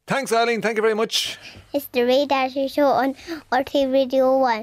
Thanks, Eileen. Thank you very much. It's the Ray Darcy Show on RT Radio 1.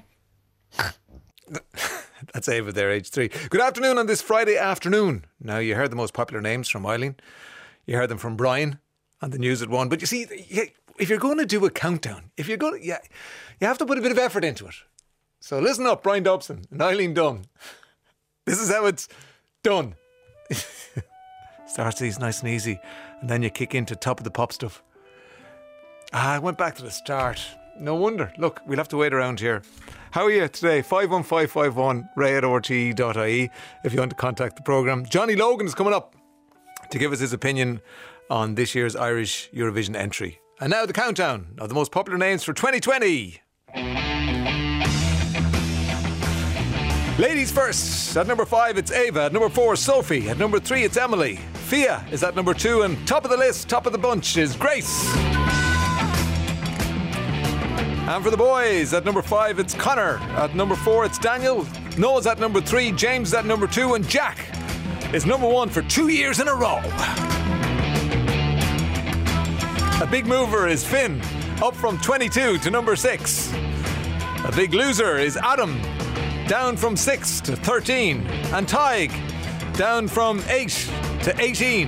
That's Ava there, age 3. Good afternoon on this Friday afternoon. Now, you heard the most popular names from Eileen. You heard them from Brian on the news at 1. But you see, if you're going to do a countdown, you have to put a bit of effort into it. So listen up, Brian Dobson and Eileen Dunn. This is how it's done. Starts these nice and easy, and then you kick into top of the pop stuff. I went back to the start. No wonder. Look, we'll have to wait around here. How are you today? 51551 ray@rte.ie if you want to contact the programme. Johnny Logan is coming up to give us his opinion on this year's Irish Eurovision entry. And now the countdown of the most popular names for 2020. Ladies first. At number 5, it's Ava. At number 4, Sophie. At number 3, it's Emily. Fia is at number 2. And top of the list, top of the bunch is Grace. And for the boys, at number 5, it's Connor. At number 4, it's Daniel. Noah's at number 3. James is at number 2. And Jack is number 1 for 2 years in a row. A big mover is Finn, up from 22 to number 6. A big loser is Adam, down from 6 to 13. And Tig, down from 8 to 18.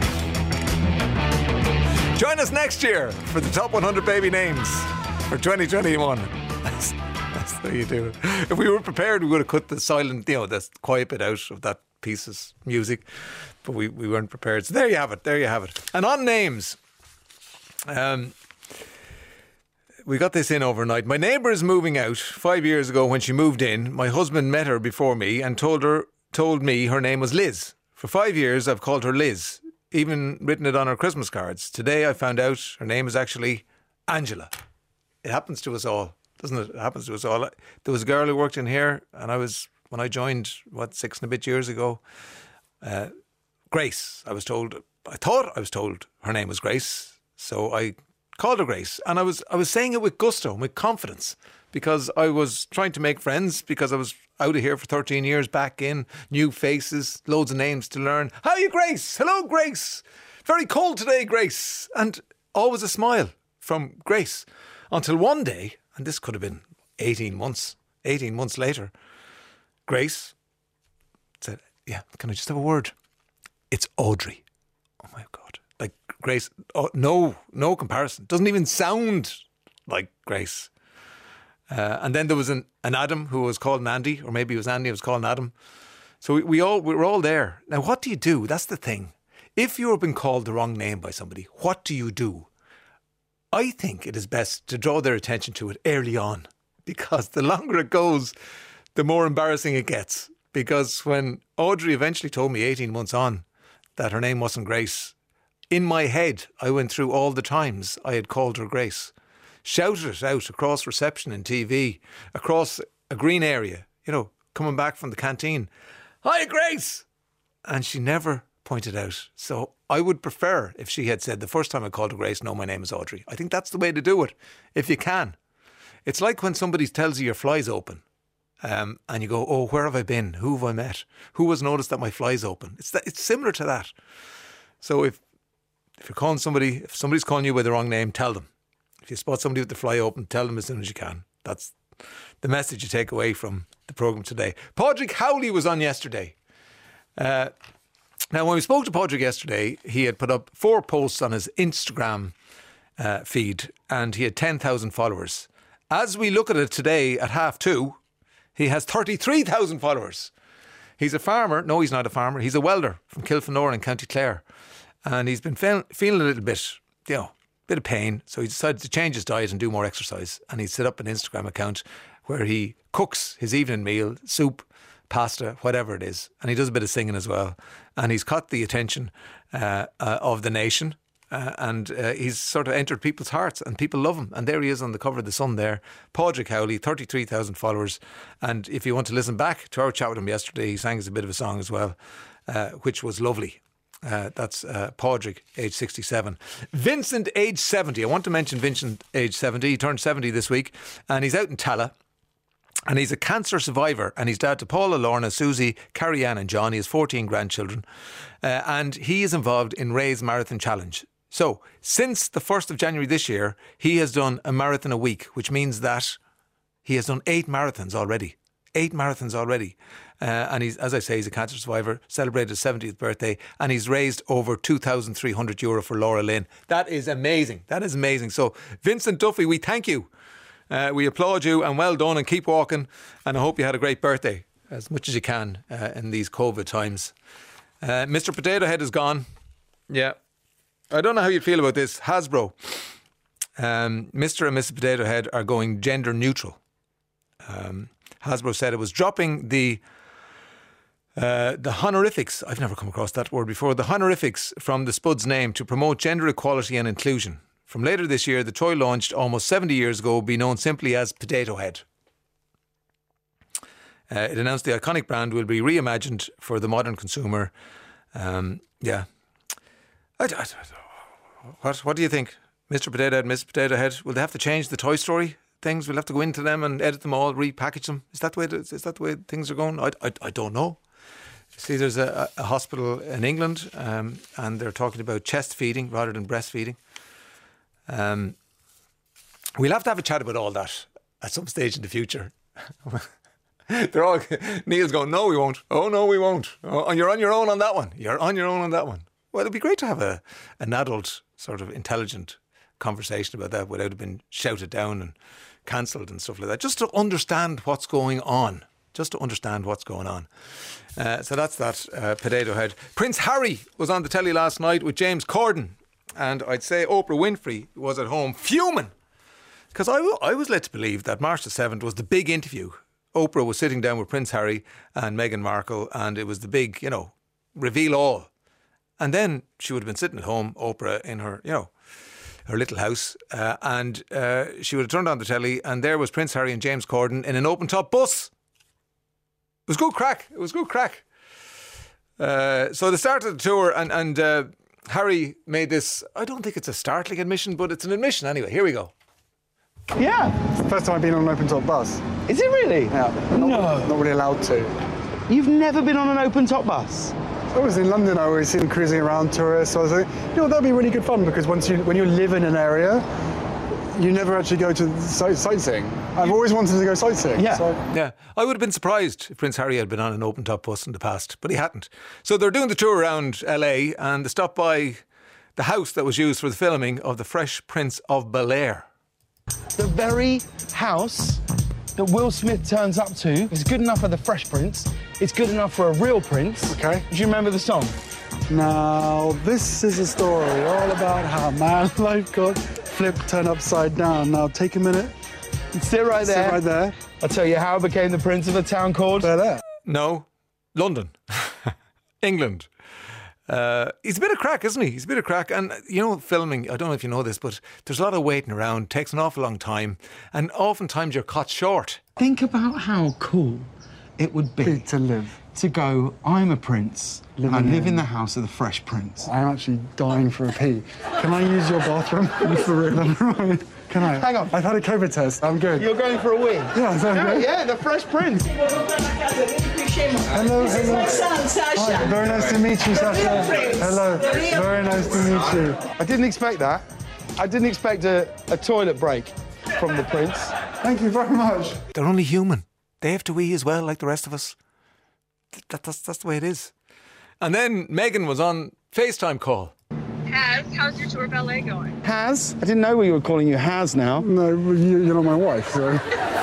Join us next year for the top 100 baby names for 2021. That's how you do it. If we were prepared, we would have cut the silent, the quiet bit out of that piece's music. But we weren't prepared. So there you have it. And on names, we got this in overnight. My neighbour is moving out 5 years ago. When she moved in, my husband met her before me and told me her name was Liz. For 5 years, I've called her Liz, even written it on her Christmas cards. Today, I found out her name is actually Angela. It happens to us all, doesn't it? It happens to us all. There was a girl who worked in here, and when I joined, 6 and a bit years ago, Grace. I thought I was told her name was Grace, so I called her Grace. And I was saying it with gusto and with confidence, because I was trying to make friends, because I was out of here for 13 years, back in, new faces, loads of names to learn. How are you, Grace? Hello, Grace. Very cold today, Grace. And always a smile from Grace. Until one day, and this could have been 18 months later, Grace said, yeah, can I just have a word? It's Audrey. Oh my God. Like Grace, no comparison. Doesn't even sound like Grace. And then there was an Adam who was called an Andy, or maybe it was Andy who was called an Adam. So we were all there. Now, what do you do? That's the thing. If you've been called the wrong name by somebody, what do you do? I think it is best to draw their attention to it early on, because the longer it goes, the more embarrassing it gets. Because when Audrey eventually told me 18 months on that her name wasn't Grace, in my head, I went through all the times I had called her Grace, shouted it out across reception and TV, across a green area, coming back from the canteen. Hi, Grace! And she never pointed out. So I would prefer if she had said the first time I called her Grace, no, my name is Audrey. I think that's the way to do it, if you can. It's like when somebody tells you your fly's open, and you go, oh, where have I been? Who have I met? Who has noticed that my fly's open? It's similar to that. So if you're calling somebody, if somebody's calling you by the wrong name, tell them. If you spot somebody with the fly open, tell them as soon as you can. That's the message you take away from the programme today. Padraig Howley was on yesterday. Now, when we spoke to Padraig yesterday, he had put up 4 posts on his Instagram feed, and he had 10,000 followers. As we look at it today at 2:30, he has 33,000 followers. He's a farmer. No, he's not a farmer. He's a welder from Kilfenora in County Clare. And he's been feeling a little bit, bit of pain. So he decided to change his diet and do more exercise. And he set up an Instagram account where he cooks his evening meal, soup, pasta, whatever it is. And he does a bit of singing as well. And he's caught the attention of the nation. And he's sort of entered people's hearts, and people love him. And there he is on the cover of The Sun there. Padraig Howley, 33,000 followers. And if you want to listen back to our chat with him yesterday, he sang us a bit of a song as well, which was lovely. That's Padraig, age 67. Vincent, age 70. I want to mention Vincent, age 70. He turned 70 this week, and he's out in Tala. And he's a cancer survivor, and he's dad to Paula, Lorna, Susie, Carrie Ann and John. He has 14 grandchildren. And he is involved in Ray's Marathon Challenge. So, since the 1st of January this year, he has done a marathon a week, which means that he has done 8 marathons already. 8 marathons already. And he's, as I say, he's a cancer survivor, celebrated his 70th birthday, and he's raised over €2,300 for Laura Lynn. That is amazing. That is amazing. So, Vincent Duffy, we thank you. We applaud you, and well done, and keep walking. And I hope you had a great birthday, as much as you can in these COVID times. Mr. Potato Head is gone. Yeah. I don't know how you'd feel about this. Hasbro, Mr. and Mrs. Potato Head are going gender neutral. Hasbro said it was dropping the honorifics. I've never come across that word before. The honorifics from the Spud's name to promote gender equality and inclusion. From later this year, the toy launched almost 70 years ago will be known simply as Potato Head. It announced the iconic brand will be reimagined for the modern consumer. Yeah. What do you think? Mr. Potato Head, Miss Potato Head, will they have to change the Toy Story things? We'll have to go into them and edit them all, repackage them. Is that the way things are going? I don't know. See, there's a hospital in England and they're talking about chest feeding rather than breastfeeding. We'll have to have a chat about all that at some stage in the future. They're all, Neil's going, no, we won't. Oh, no, we won't. Oh, you're on your own on that one. You're on your own on that one. Well, it'd be great to have an adult, sort of intelligent conversation about that without it being shouted down and cancelled and stuff like that. Just to understand what's going on. So that's that, Potato Head. Prince Harry was on the telly last night with James Corden. And I'd say Oprah Winfrey was at home fuming. Because I was led to believe that March the 7th was the big interview. Oprah was sitting down with Prince Harry and Meghan Markle, and it was the big, reveal all. And then she would have been sitting at home, Oprah, in her, her little house, and she would have turned on the telly, and there was Prince Harry and James Corden in an open-top bus. It was good crack. So they started the tour, and Harry made this, I don't think it's a startling admission, but it's an admission anyway. Here we go. Yeah. It's the first time I've been on an open-top bus. Is it really? Yeah. Not really allowed to. You've never been on an open-top bus? I was in London, I always see them cruising around tourists, so I was like, that'd be really good fun, because when you live in an area, you never actually go to sightseeing. I've always wanted to go sightseeing. Yeah. Yeah. I would have been surprised if Prince Harry had been on an open-top bus in the past, but he hadn't. So they're doing the tour around LA, and they stopped by the house that was used for the filming of The Fresh Prince of Bel-Air. The very house that Will Smith turns up to is good enough for the Fresh Prince. It's good enough for a real prince. Okay. Do you remember the song? Now, this is a story all about how my life got flipped, turned upside down. Now, take a minute. Sit right there. Sit right there. I'll tell you how I became the prince of a town called... Bel-Air. No, London. England. He's a bit of crack, isn't he? He's a bit of crack. And, filming, I don't know if you know this, but there's a lot of waiting around, takes an awful long time, and oftentimes you're caught short. Think about how cool it would be to live. To go, I'm a prince, and I live in the house of the Fresh Prince. I'm actually dying for a pee. Can I use your bathroom? For real? Can I? Hang on. I've had a COVID test. I'm good. You're going for a wee? Yeah, is that good? Yeah, the Fresh Prince. Hello. Hi, very nice to meet you, Sasha. Hello. Very nice to meet you. I didn't expect that. I didn't expect a toilet break from the prince. Thank you very much. They're only human. They have to wee as well, like the rest of us. That's the way it is. And then Meghan was on FaceTime call. How's your tour ballet going? Haz? I didn't know we were calling you Haz now. No, you're not my wife, so...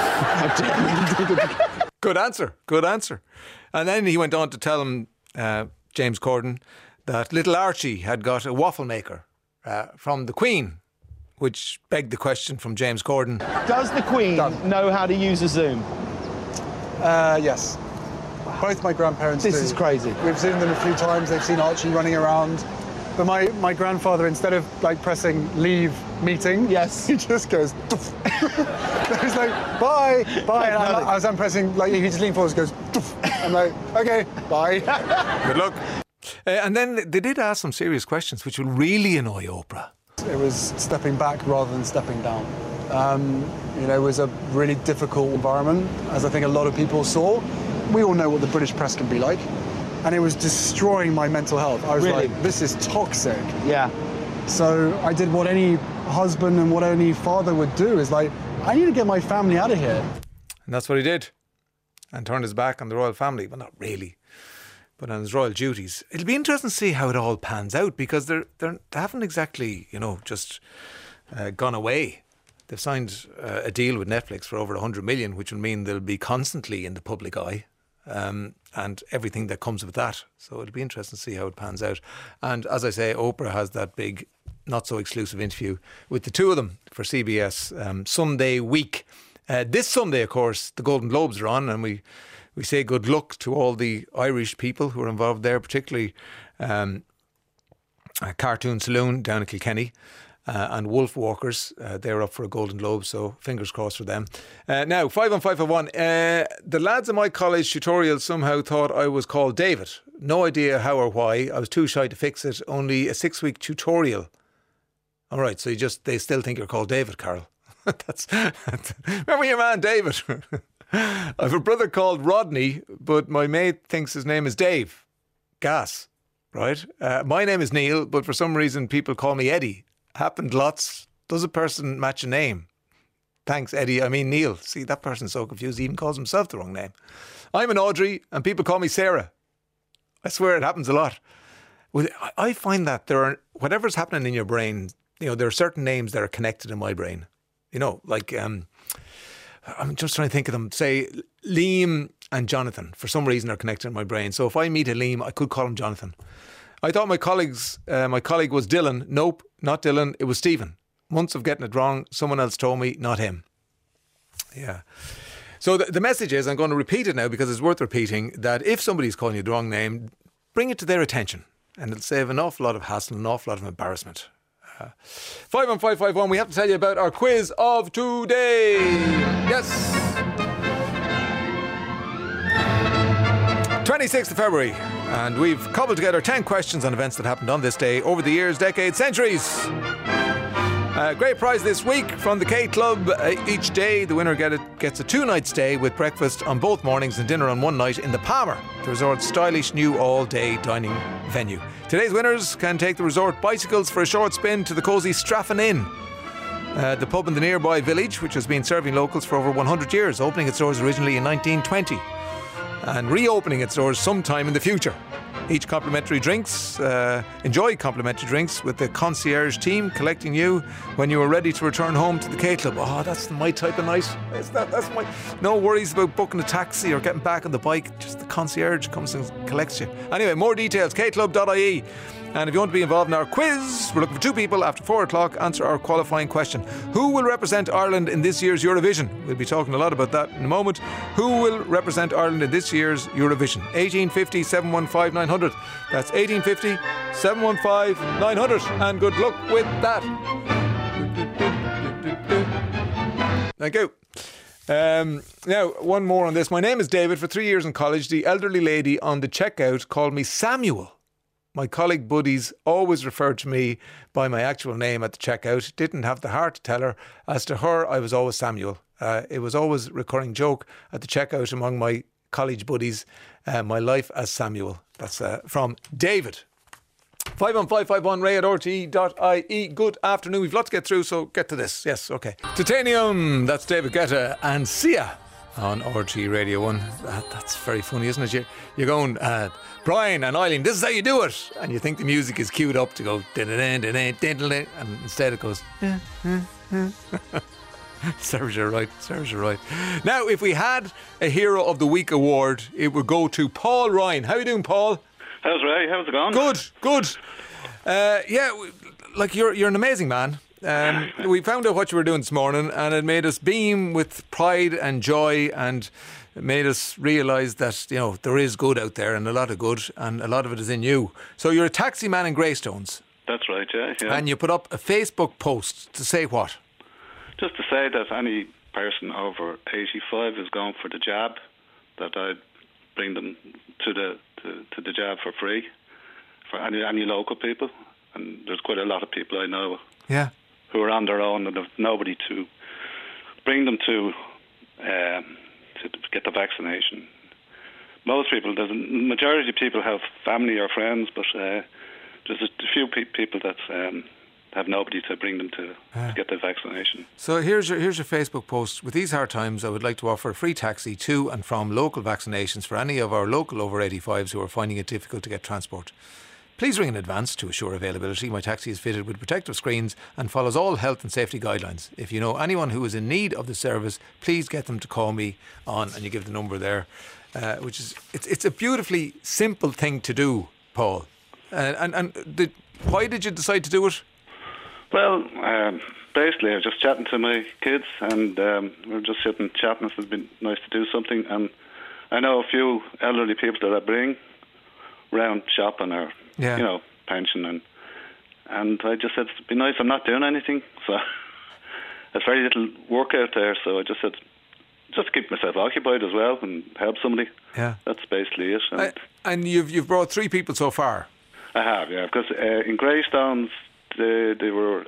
Good answer. And then he went on to tell him, James Corden, that little Archie had got a waffle maker from the Queen, which begged the question from James Corden. Does the Queen know how to use a Zoom? Yes. Both my grandparents do. This is crazy. We've seen them a few times. They've seen Archie running around. But my grandfather, instead of pressing leave meeting, yes, he just goes. He's like, bye. And as I'm pressing, he just leans forward and goes. I'm like, okay, bye. Good luck. And then they did ask some serious questions, which will really annoy Oprah. It was stepping back rather than stepping down. It was a really difficult environment, as I think a lot of people saw. We all know what the British press can be like. And it was destroying my mental health. I was like, this is toxic. Yeah. So I did what any husband and what any father would do, is like, I need to get my family out of here. And that's what he did. And turned his back on the royal family. Well, not really, but on his royal duties. It'll be interesting to see how it all pans out, because they haven't exactly, just gone away. They've signed a deal with Netflix for over 100 million, which will mean they'll be constantly in the public eye. And everything that comes with that. So it'll be interesting to see how it pans out. And as I say, Oprah has that big, not so exclusive interview with the two of them for CBS Sunday week. This Sunday, of course, the Golden Globes are on, and we say good luck to all the Irish people who are involved there, particularly Cartoon Saloon down at Kilkenny. And Wolf Walkers, they're up for a Golden Globe, so fingers crossed for them. Now, 51551. The lads in my college tutorial somehow thought I was called David. No idea how or why. I was too shy to fix it. Only a 6-week tutorial. All right, so they still think you're called David, Carol. Remember your man David? I have a brother called Rodney, but my mate thinks his name is Dave. Gas, right? My name is Neil, but for some reason people call me Eddie. Happened lots. Does a person match a name? Thanks, Eddie. I mean, Neil. See, that person's so confused, he even calls himself the wrong name. I'm an Audrey, and people call me Sarah. I swear it happens a lot. Well, I find that whatever's happening in your brain, there are certain names that are connected in my brain. Like, I'm just trying to think of them. Say, Liam and Jonathan, for some reason, are connected in my brain. So if I meet a Liam, I could call him Jonathan. I thought my colleague was Dylan. Nope, not Dylan. It was Stephen. Months of getting it wrong. Someone else told me, not him. Yeah. So the message is, I'm going to repeat it now because it's worth repeating, that if somebody's calling you the wrong name, bring it to their attention, and it'll save an awful lot of hassle, an awful lot of embarrassment. 51551, we have to tell you about our quiz of today. Yes. 26th of February, and we've cobbled together 10 questions on events that happened on this day over the years, decades, centuries. Great prize this week from the K Club. Each day the winner gets a 2-night stay with breakfast on both mornings and dinner on one night in the Palmer, the resort's stylish new all-day dining venue. Today's winners can take the resort bicycles for a short spin to the cosy Straffan Inn, the pub in the nearby village, which has been serving locals for over 100 years, opening its doors originally in 1920 and reopening its doors sometime in the future. Enjoy complimentary drinks with the concierge team collecting you when you are ready to return home to the K Club. Oh, that's my type of night. That's my... No worries about booking a taxi or getting back on the bike. Just the concierge comes and collects you. Anyway, more details, kclub.ie. And if you want to be involved in our quiz, we're looking for 2 people after 4 o'clock. Answer our qualifying question. Who will represent Ireland in this year's Eurovision? We'll be talking a lot about that in a moment. Who will represent Ireland in this year's Eurovision? 1850 715 900. That's 1850 715 900. And good luck with that. Thank you. Now, one more on this. My name is David. For 3 years in college, the elderly lady on the checkout called me Samuel. My colleague buddies always referred to me by my actual name at the checkout. Didn't have the heart to tell her. As to her, I was always Samuel. It was always a recurring joke at the checkout among my college buddies. My life as Samuel. That's from David. 51551 ray@rte.ie. Good afternoon. We've a lot to get through, so get to this. Yes, okay. Titanium. That's David Guetta and Sia on RTE Radio 1. That's very funny, isn't it? You're going, Brian and Eileen, this is how you do it. And you think the music is queued up to go, and instead it goes, Serves you right. Now, if we had a Hero of the Week award, it would go to Paul Ryan. How are you doing, Paul? How's Ray? How's it going? Good. You're an amazing man. We found out what you were doing this morning, and it made us beam with pride and joy, and it made us realise that there is good out there, and a lot of good, and a lot of it is in you. So you're a taxi man in Greystones. That's right, yeah. And you put up a Facebook post to say what? Just to say that any person over 85 is going for the jab, that I'd bring them to the jab for free for any local people. And there's quite a lot of people I know who are on their own and have nobody to bring them to get the vaccination. Most people, the majority of people have family or friends, but there's a few people that's have nobody to bring them to get the vaccination. So here's your Facebook post. With these hard times, I would like to offer a free taxi to and from local vaccinations for any of our local over 85s who are finding it difficult to get transport. Please ring in advance to assure availability. My taxi is fitted with protective screens and follows all health and safety guidelines. If you know anyone who is in need of the service, please get them to call me on, and you give the number there, which is it's a beautifully simple thing to do, Paul. Why did you decide to do it? Well, basically, I was just chatting to my kids, and we were just sitting chatting. It would been nice to do something, and I know a few elderly people that I bring round shopping or pension, and I just said it'd be nice. I'm not doing anything, so there's very little work out there. So I just said, just keep myself occupied as well and help somebody. Yeah, that's basically it. And you've brought 3 people so far. I have, yeah, because in Greystones they were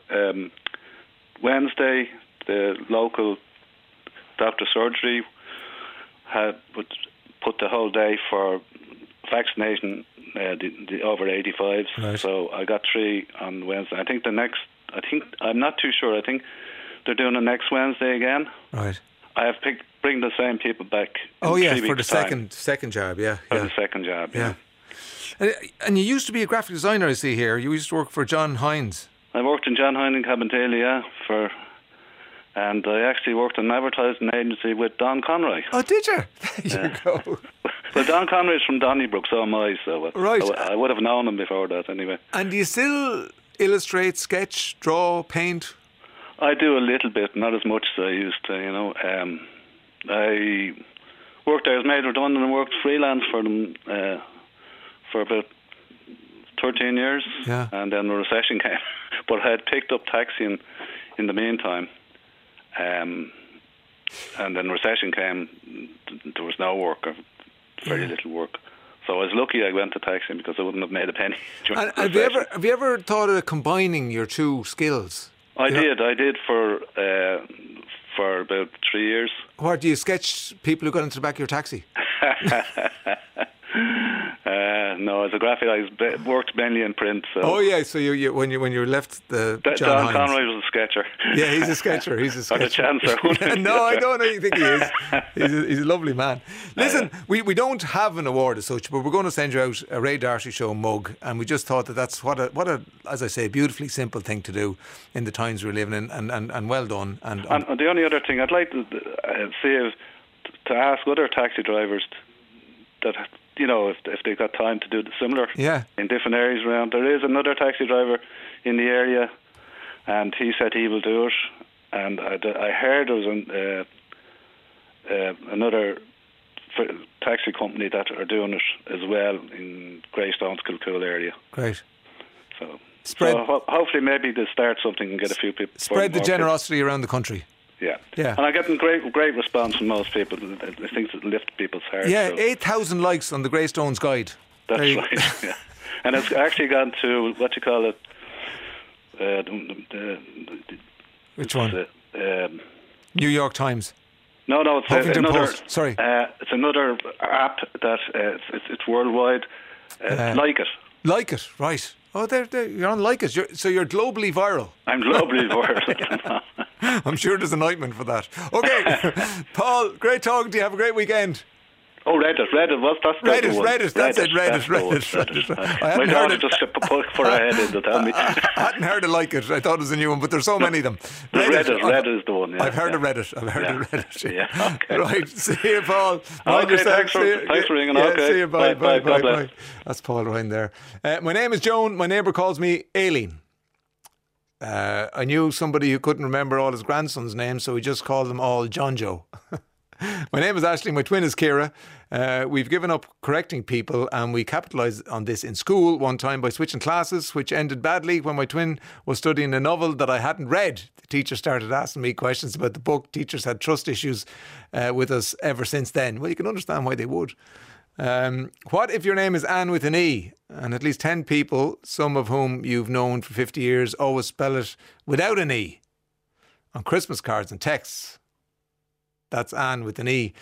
Wednesday. The local doctor surgery had put the whole day for vaccination, the over 85s. Right. So I got 3 on Wednesday. I'm not too sure. I think they're doing it next Wednesday again. Right. I have bring the same people back. Oh yeah, for the time. second jab. Yeah. For the second jab. Yeah. And you used to be a graphic designer, I see here. You used to work for John Hines. I worked in John Hines in Cabinteely, and I actually worked in an advertising agency with Don Conroy. Oh, did you? There you go. Well, Don Conroy is from Donnybrook, so am I. So right. I would have known him before that, anyway. And do you still illustrate, sketch, draw, paint? I do a little bit, not as much as I used to. I worked there as made redundant and worked freelance for them for about 13 years, and then the recession came. But I had picked up taxiing in the meantime, and then the recession came. There was no work, or very little work. So I was lucky I went to taxiing because I wouldn't have made a penny. And have you ever thought of combining your 2 skills? I did for about 3 years. What, do you sketch people who got into the back of your taxi? No, as a graphic, I worked mainly in print. So. Oh yeah, so you when you left the John Conroy was a sketcher. Yeah, he's a sketcher. He's a sketcher. Or the chancer. No, I don't think he is. He's a lovely man. Listen, we don't have an award as such, but we're going to send you out a Ray Darcy Show mug, and we just thought that's what a as I say, beautifully simple thing to do in the times we're living in, and well done. And the only other thing I'd like to say is to ask other taxi drivers that, if they've got time to do similar in different areas around. There is another taxi driver in the area, and he said he will do it. And I heard there was another taxi company that are doing it as well in Greystones, Kilcool area. Great. So hopefully maybe they'll start something and get a few people. Spread the generosity around the country. Yeah. And I'm getting great response from most people. I think it lifts people's hearts. Yeah, 8,000 likes on the Greystones guide. That's right. Yeah. And it's actually gone to, what you call it, which one? New York Times. No, it's Huffington another. Post. Sorry. It's another app that it's worldwide. Like It. Like It, right. Oh, you're on Like It. So you're globally viral. I'm globally viral. I'm sure there's an ointment for that. Okay, Paul, great talking to you. Have a great weekend. Oh, Reddit. What's that? Reddit. That's it. Reddit. My daughter just put her head in to tell me. I hadn't heard of Like It. I thought it was a new one, but there's so many of them. Reddit is the one. Yeah, I've heard of Reddit. Reddit. Yeah. Okay. Right. See you, Paul. Okay. Thanks for ringing. Okay. See you. Bye. Bye. That's Paul Ryan there. My name is Joan. My neighbour calls me Aileen. I knew somebody who couldn't remember all his grandsons' names, so we just called them all John Joe. My name is Ashley, my twin is Ciara. We've given up correcting people, and we capitalised on this in school one time by switching classes, which ended badly when my twin was studying a novel that I hadn't read. The teacher started asking me questions about the book. Teachers had trust issues with us ever since then. Well, you can understand why they would. What if your name is Anne with an E, and at least 10 people, some of whom you've known for 50 years, always spell it without an E on Christmas cards and texts? That's Anne with an E.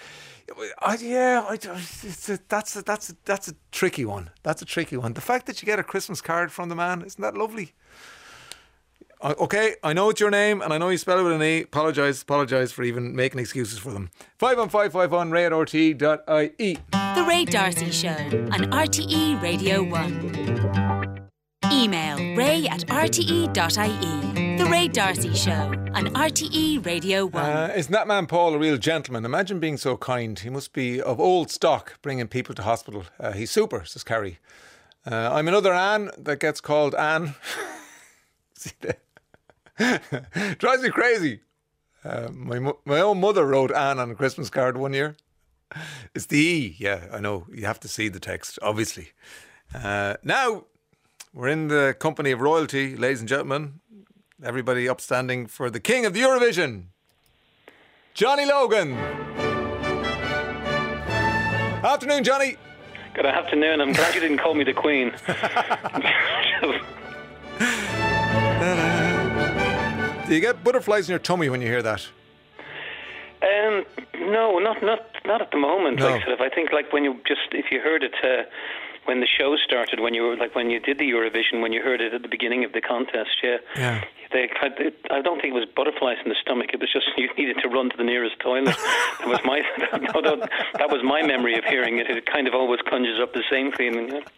That's a tricky one. That's a tricky one. The fact that you get a Christmas card from the man, isn't that lovely? Okay, I know it's your name and I know you spell it with an E. Apologise for even making excuses for them. 51551 ray@rte.ie. The Ray D'Arcy Show on RTE Radio 1. Email ray@rte.ie. The Ray D'Arcy Show on RTE Radio 1. Isn't that man Paul a real gentleman? Imagine being so kind. He must be of old stock, bringing people to hospital. He's super, says Carrie. I'm another Anne that gets called Anne. See that? Drives me crazy. My own mother wrote Anne on a Christmas card one year. It's the E. Yeah, I know. You have to see the text, obviously. Now, we're in the company of royalty, ladies and gentlemen. Everybody upstanding for the king of the Eurovision, Johnny Logan. Afternoon, Johnny. Good afternoon. I'm glad you didn't call me the Queen. Do you get butterflies in your tummy when you hear that? No, not at the moment. No. Like sort of, I think like when you just if you heard it when the show started, when you did the Eurovision, when you heard it at the beginning of the contest, Yeah. I don't think it was butterflies in the stomach. It was just you needed to run to the nearest toilet. That was my memory of hearing it. It kind of always conjures up the same feeling. Yeah?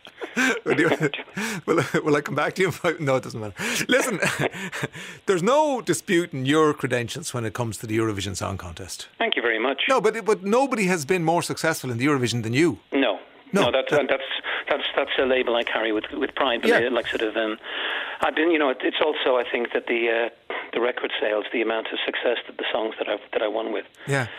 Will I come back to you? No, it doesn't matter. Listen, there's no disputing your credentials when it comes to the Eurovision Song Contest. Thank you very much. No, but nobody has been more successful in the Eurovision than you. No, that's a label I carry with pride. But like sort of, I've been, it's also I think that the record sales, the amount of success that the songs that I won with,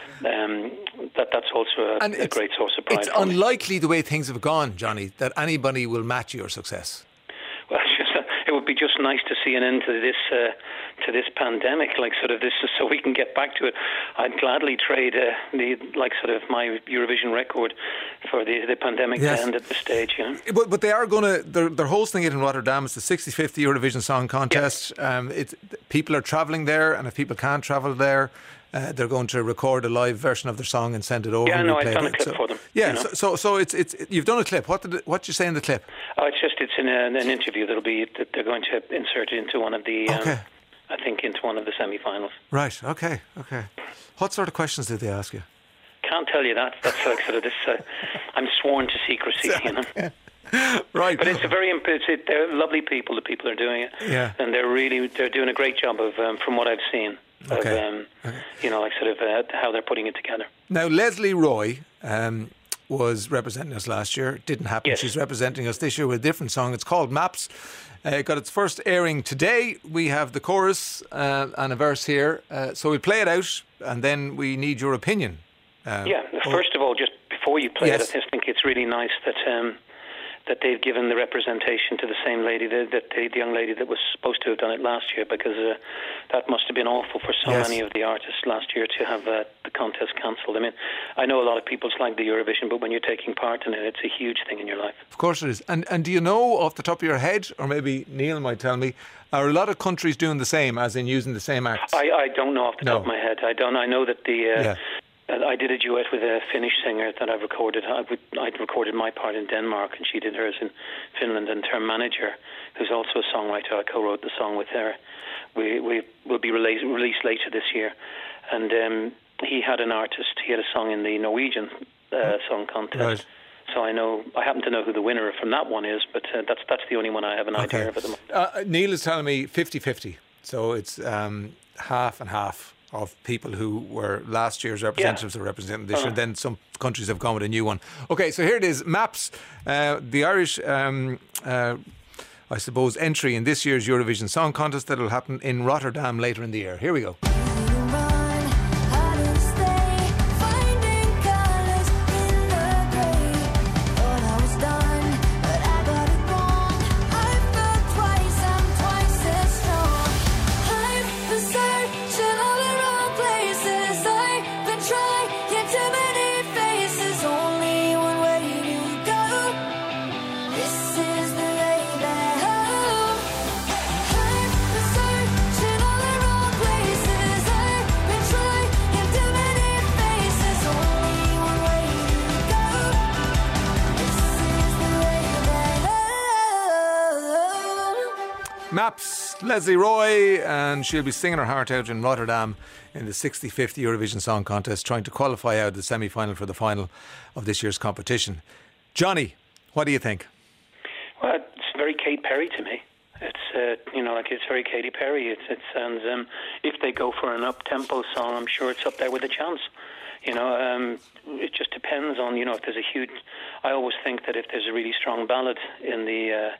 that's also a great source of pride. It's unlikely the way things have gone, Johnny, that anybody will match your success. Well, it would be just nice to see an end to this pandemic, like sort of this, so we can get back to it. I'd gladly trade my Eurovision record for the pandemic to end at this stage. You know? But they are going to. They're hosting it in Rotterdam. It's the 65th Eurovision Song Contest. Yes. People are travelling there, and if people can't travel there, they're going to record a live version of their song and send it over. Yeah, no, I've done a clip for them. Yeah, so it's you've done a clip. What did you say in the clip? Oh, it's in an interview that they're going to insert into one of the. I think into one of the semi-finals. Right. Okay. What sort of questions did they ask you? Can't tell you that. That's like sort of this. I'm sworn to secrecy. You know. Right. But it's they're lovely people. The people are doing it. Yeah. And they're doing a great job of from what I've seen. Okay. How they're putting it together. Now, Leslie Roy was representing us last year. It didn't happen. Yes. She's representing us this year with a different song. It's called Maps. It got its first airing today. We have the chorus and a verse here. So we'll play it out and then we need your opinion. First of all, just before you play it, I just think it's really nice that they've given the representation to the same lady, the young lady that was supposed to have done it last year, because that must have been awful for so many of the artists last year to have the contest cancelled. I mean, I know a lot of people like the Eurovision, but when you're taking part in it, it's a huge thing in your life. Of course it is. And do you know off the top of your head, or maybe Neil might tell me, are a lot of countries doing the same, as in using the same acts? I don't know off the top of my head. I know that I did a duet with a Finnish singer that I've recorded. I'd recorded my part in Denmark, and she did hers in Finland. And her manager, who's also a songwriter, I co-wrote the song with her. We will be released later this year. And he had an artist. He had a song in the Norwegian song contest. Right. So I happen to know who the winner from that one is, but that's the only one I have an idea of at the moment. Neil is telling me 50-50. So it's half and half of people who were last year's representatives are representing this year. Then some countries have gone with a new one. Okay, so here it is. Maps, the Irish, I suppose, entry in this year's Eurovision Song Contest that will happen in Rotterdam later in the year. Here we go. Maps, Leslie Roy, and she'll be singing her heart out in Rotterdam in the 65th Eurovision Song Contest, trying to qualify out the semi-final for the final of this year's competition. Johnny, what do you think? Well, it's very Katy Perry to me. It's it's very Katy Perry. It sounds if they go for an up-tempo song, I'm sure it's up there with a chance. It just depends on if there's a huge. I always think that if there's a really strong ballad in the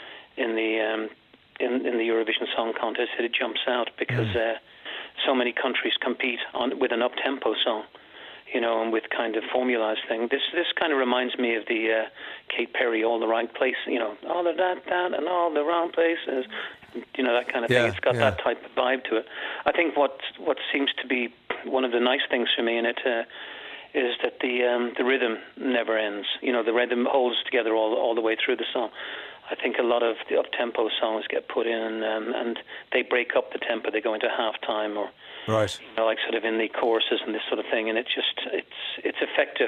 Eurovision Song Contest, it jumps out because so many countries compete with an up-tempo song. And with kind of formalised thing. This kind of reminds me of the Katy Perry All the Right Place, all of that and all the wrong places, that kind of thing. It's got that type of vibe to it. I think what seems to be one of the nice things for me in it is that the rhythm never ends. The rhythm holds together all the way through the song. I think a lot of the up-tempo songs get put in and they break up the tempo. They go into halftime or right, like sort of in the choruses and this sort of thing, and it's effective.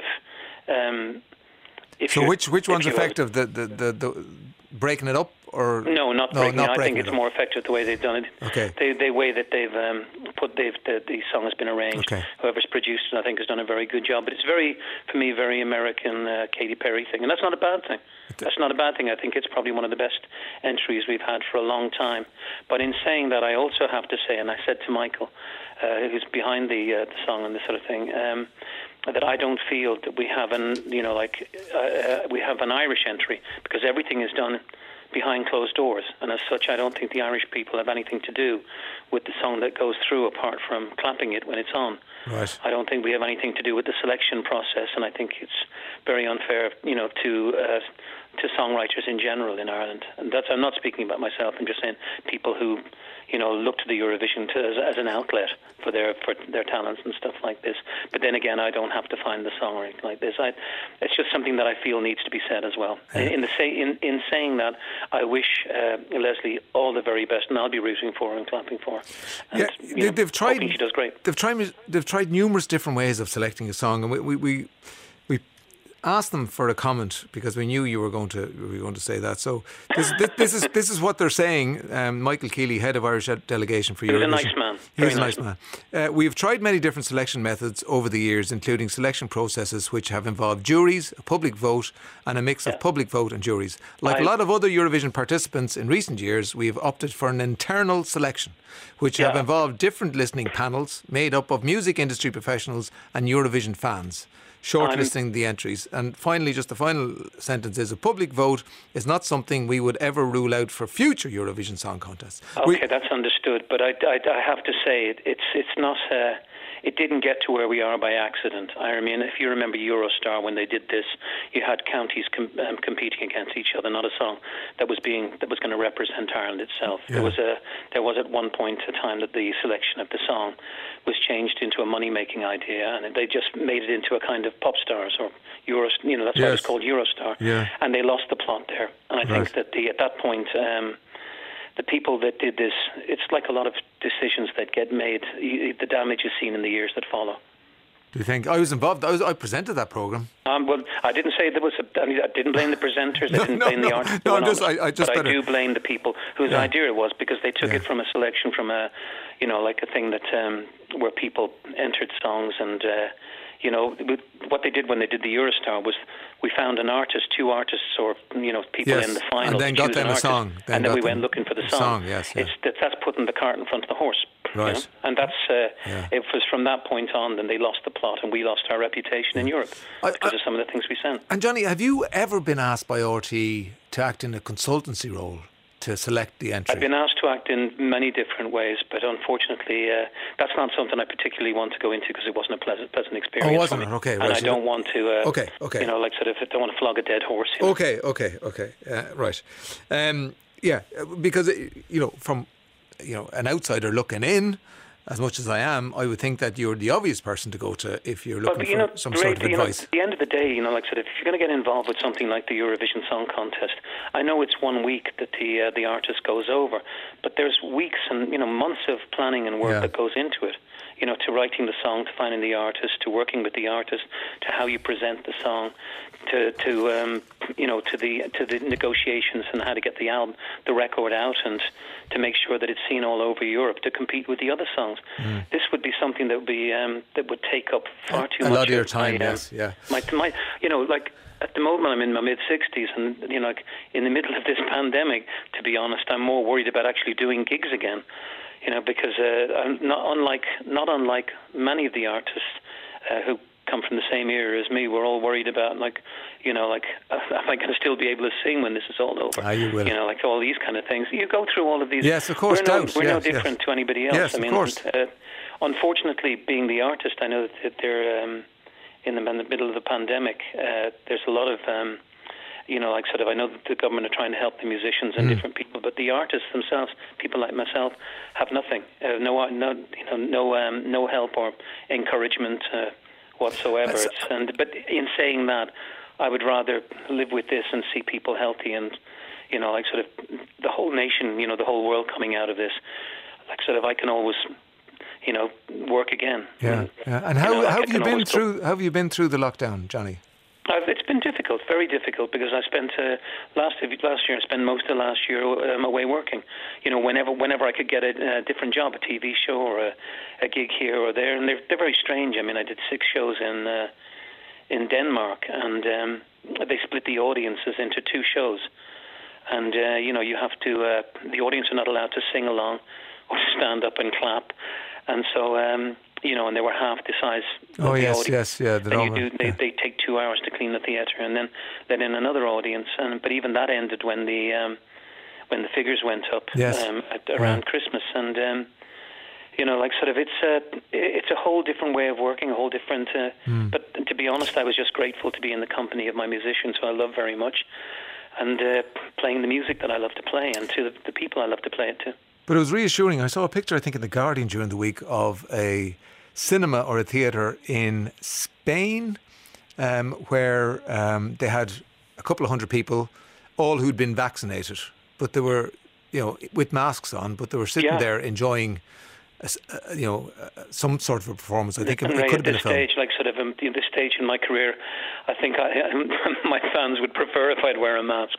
Which one's effective? The breaking it up or no, not breaking it. I think it's more effective the way they've done it. Okay, the way that they've the song has been arranged. Okay. Whoever's produced it, I think, has done a very good job. But it's for me, very American Katy Perry thing, and that's not a bad thing. That's not a bad thing. I think it's probably one of the best entries we've had for a long time. But in saying that, I also have to say, and I said to Michael, who's behind the song and this sort of thing, that I don't feel that we have we have an Irish entry because everything is done behind closed doors, and as such I don't think the Irish people have anything to do with the song that goes through apart from clapping it when it's on. Right. I don't think we have anything to do with the selection process, and I think it's very unfair, to songwriters in general in Ireland. And I'm not speaking about myself. I'm just saying people who, look to the Eurovision as an outlet for their talents and stuff like this. But then again, I don't have to find the song or anything like this. It's just something that I feel needs to be said as well. Yeah. In saying that, I wish Leslie all the very best, and I'll be rooting for her and clapping for her. And, they've tried. She does great. They've tried numerous different ways of selecting a song, and we asked them for a comment because we knew you were going to say that. So this is what they're saying. Michael Keeley, head of Irish delegation for Eurovision. He's a nice man. He's a nice man. We've tried many different selection methods over the years, including selection processes which have involved juries, a public vote, and a mix of public vote and juries. Like a lot of other Eurovision participants in recent years, we have opted for an internal selection, which have involved different listening panels made up of music industry professionals and Eurovision fans, shortlisting the entries. And finally, just the final sentence is, a public vote is not something we would ever rule out for future Eurovision Song Contests. Okay, that's understood. But I have to say, it's not... It didn't get to where we are by accident. I mean, if you remember Eurostar, when they did this, you had counties competing against each other, not a song that was going to represent Ireland itself. Yeah. There was at one point a time that the selection of the song was changed into a money-making idea, and they just made it into a kind of pop stars or Euro. That's why it was called Eurostar. Yeah. And they lost the plot there. And I think that at that point. The people that did this, it's like a lot of decisions that get made. The damage is seen in the years that follow. Do you think? I was involved. I presented that programme. Well, I didn't say there was. I didn't blame the presenters. I didn't blame the artists. No, I do blame the people whose idea it was, because they took it from a selection from a, like a thing that where people entered songs and. What they did when they did the Eurostar was we found an artist, two artists, or people in the final, and then got them a song, and then we went looking for the song. That's putting the cart in front of the horse, right? And that's it was from that point on. Then they lost the plot, and we lost our reputation in Europe because of some of the things we sent. And Johnny, have you ever been asked by RTE to act in a consultancy role to select the entry? I've been asked to act in many different ways, but unfortunately that's not something I particularly want to go into because it wasn't a pleasant experience. Oh, wasn't it? Okay. And I don't want to okay. Like sort of, I don't want to flog a dead horse. Okay. Right. Because from an outsider looking in, as much as I am, I would think that you're the obvious person to go to if you're looking for some sort of advice. At the end of the day, like sort of, if you're going to get involved with something like the Eurovision Song Contest, I know it's 1 week that the artist goes over, but there's weeks and months of planning and work that goes into it. To writing the song, to finding the artist, to working with the artist, to how you present the song, to the negotiations and how to get the record out, and to make sure that it's seen all over Europe to compete with the other songs. This would be something that would be that would take up far too much. A lot of your time, yes, yeah. My like at the moment I'm in my mid-60s, and like in the middle of this pandemic, to be honest, I'm more worried about actually doing gigs again. Because I'm not unlike many of the artists who come from the same era as me, we're all worried about, am I going to still be able to sing when this is all over? You will. Like all these kind of things. You go through all of these. Yes, of course. We're no different to anybody else. Yes, of course. Unfortunately, being the artist, I know that they're in the middle of the pandemic. There's a lot of I know that the government are trying to help the musicians and different people, but the artists themselves, people like myself, have nothing, no help or encouragement whatsoever. But in saying that, I would rather live with this and see people healthy, and the whole nation, the whole world coming out of this. I can always, work again. Yeah. And how have you been through? How have you been through the lockdown, Johnny? It's been difficult, very difficult, because I spent last year. I spent most of last year away working. Whenever I could get a different job, a TV show or a gig here or there, and they're very strange. I mean, I did 6 shows in Denmark, and they split the audiences into 2 shows, and you have to. The audience are not allowed to sing along or stand up and clap, and so. And they were half the size of the audience. They take 2 hours to clean the theatre, and then let in another audience. But even that ended when the figures went up around Christmas. And it's a whole different way of working, a whole different. But to be honest, I was just grateful to be in the company of my musicians, who I love very much, and playing the music that I love to play, and to the people I love to play it to. But it was reassuring. I saw a picture, I think, in The Guardian during the week of a cinema or a theatre in Spain where they had a couple of hundred people, all who'd been vaccinated, but they were, with masks on, but they were sitting there enjoying, some sort of a performance. I think it could have been a film. This stage in my career, I think my fans would prefer if I'd wear a mask.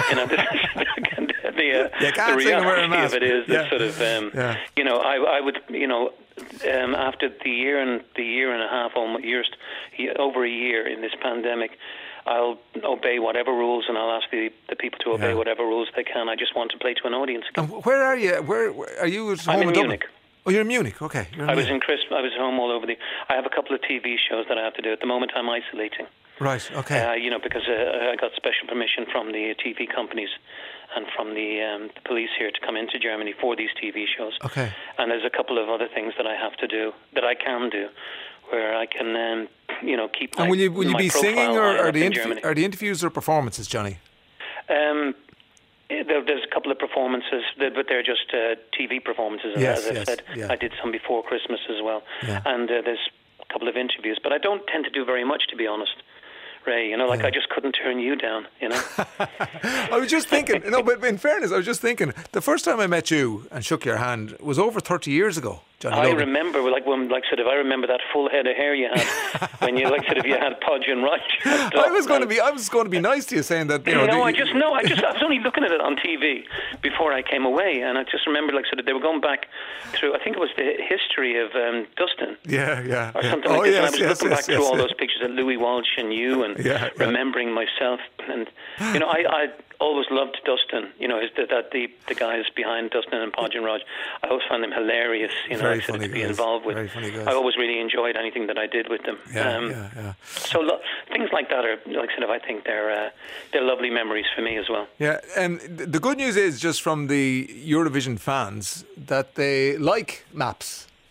The reality of it is that I would, after the year and a half, almost over a year in this pandemic, I'll obey whatever rules, and I'll ask the people to obey whatever rules they can. I just want to play to an audience. And where are you? Where are you? At home I'm in Munich. Oh, you're in Munich. Okay. I was home all over I have a couple of TV shows that I have to do. At the moment, I'm isolating. Right. Okay. Because I got special permission from the TV companies and from the police here to come into Germany for these TV shows. Okay. And there's a couple of other things that I have to do, that I can do, where I can, keep my. And will you be singing, or are the interviews or performances, Johnny? There's a couple of performances, but they're just TV performances, as I said. Yeah. I did some before Christmas as well. Yeah. And there's a couple of interviews, but I don't tend to do very much, to be honest, Ray. I just couldn't turn you down, I was just thinking, but in fairness, I was just thinking, the first time I met you and shook your hand was over 30 years ago. Johnny Logan. Remember, I remember that full head of hair you had when you you had Podge and Roger. I was going to be nice to you, saying that. I was only looking at it on TV before I came away, and I just remember they were going back through. I think it was the history of Dustin. Yeah. Or something like this. And I was looking back through all those pictures of Louis Walsh and you, and remembering myself, and I always loved Dustin. The guys behind Dustin and Podge and Rog. I always found them hilarious. Very funny to be involved with. Very funny guys. I always really enjoyed anything that I did with them. So things like that are, I think they're lovely memories for me as well. Yeah, and the good news is, just from the Eurovision fans, that they like maps.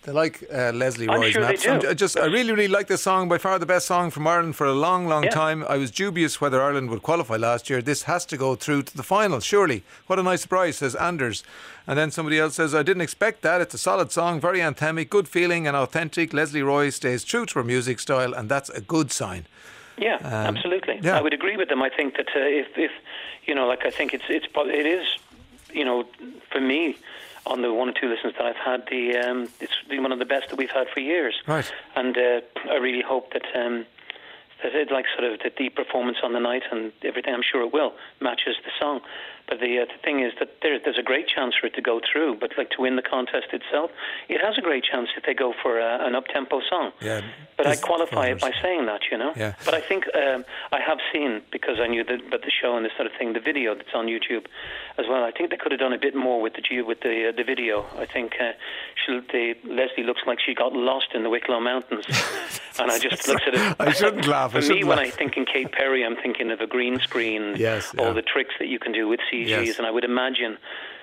They like Leslie I'm Roy's sure Maps. they do. I really, really like this song. By far the best song from Ireland for a long, long time. I was dubious whether Ireland would qualify last year. This has to go through to the final, surely. What a nice surprise, says Anders. And then somebody else says, I didn't expect that. It's a solid song, very anthemic, good feeling and authentic. Leslie Roy stays true to her music style, and that's a good sign. Yeah, absolutely. yeah. I would agree with them. I think that if you know, like I think it is, you know, for me, on the one or two listens that I've had, it's one of the best that we've had for years. Right. And I really hope that it, like sort of the performance on the night and everything, I'm sure it will, matches the song. But the thing is that there's a great chance for it to go through, but like to win the contest itself, it has a great chance if they go for an up-tempo song. Yeah. But I qualify it by saying that, you know. Yeah. But I think I have seen, because I knew about the show and this sort of thing, the video that's on YouTube as well. I think they could have done a bit more with the video. I think Leslie looks like she got lost in the Wicklow Mountains, and I just looked at it. I shouldn't laugh. For me, when I think in Kate Perry, I'm thinking of a green screen, all the tricks that you can do with CGs, and I would imagine.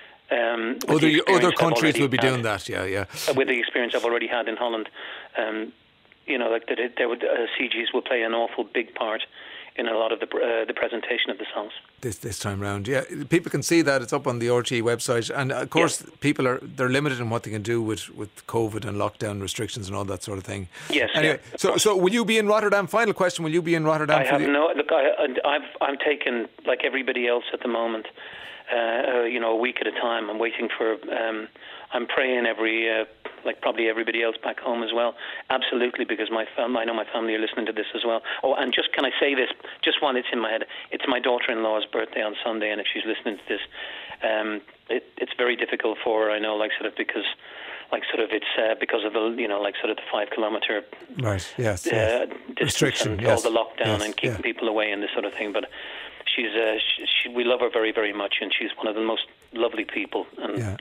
Other countries will be doing that, yeah. With the experience I've already had in Holland, you know, like CGs will play an awful big part in a lot of the presentation of the songs. This time round, yeah. People can see that. It's up on the RTE website. And of course, people they're limited in what they can do with COVID and lockdown restrictions and all that sort of thing. Yes. Anyway, so will you be in Rotterdam? Final question, will you be in Rotterdam? I'm taken like everybody else at the moment, you know, a week at a time. I'm waiting for, I'm praying like probably everybody else back home as well. Absolutely, because I know my family are listening to this as well. Oh, and just can I say this, just while it's in my head, it's my daughter-in-law's birthday on Sunday, and if she's listening to this, it's very difficult for her, I know, like sort of because it's because of the, you know, like sort of the 5 kilometre restriction, and all the lockdown and keeping people away and this sort of thing. But we love her very, very much, and she's one of the most lovely people, and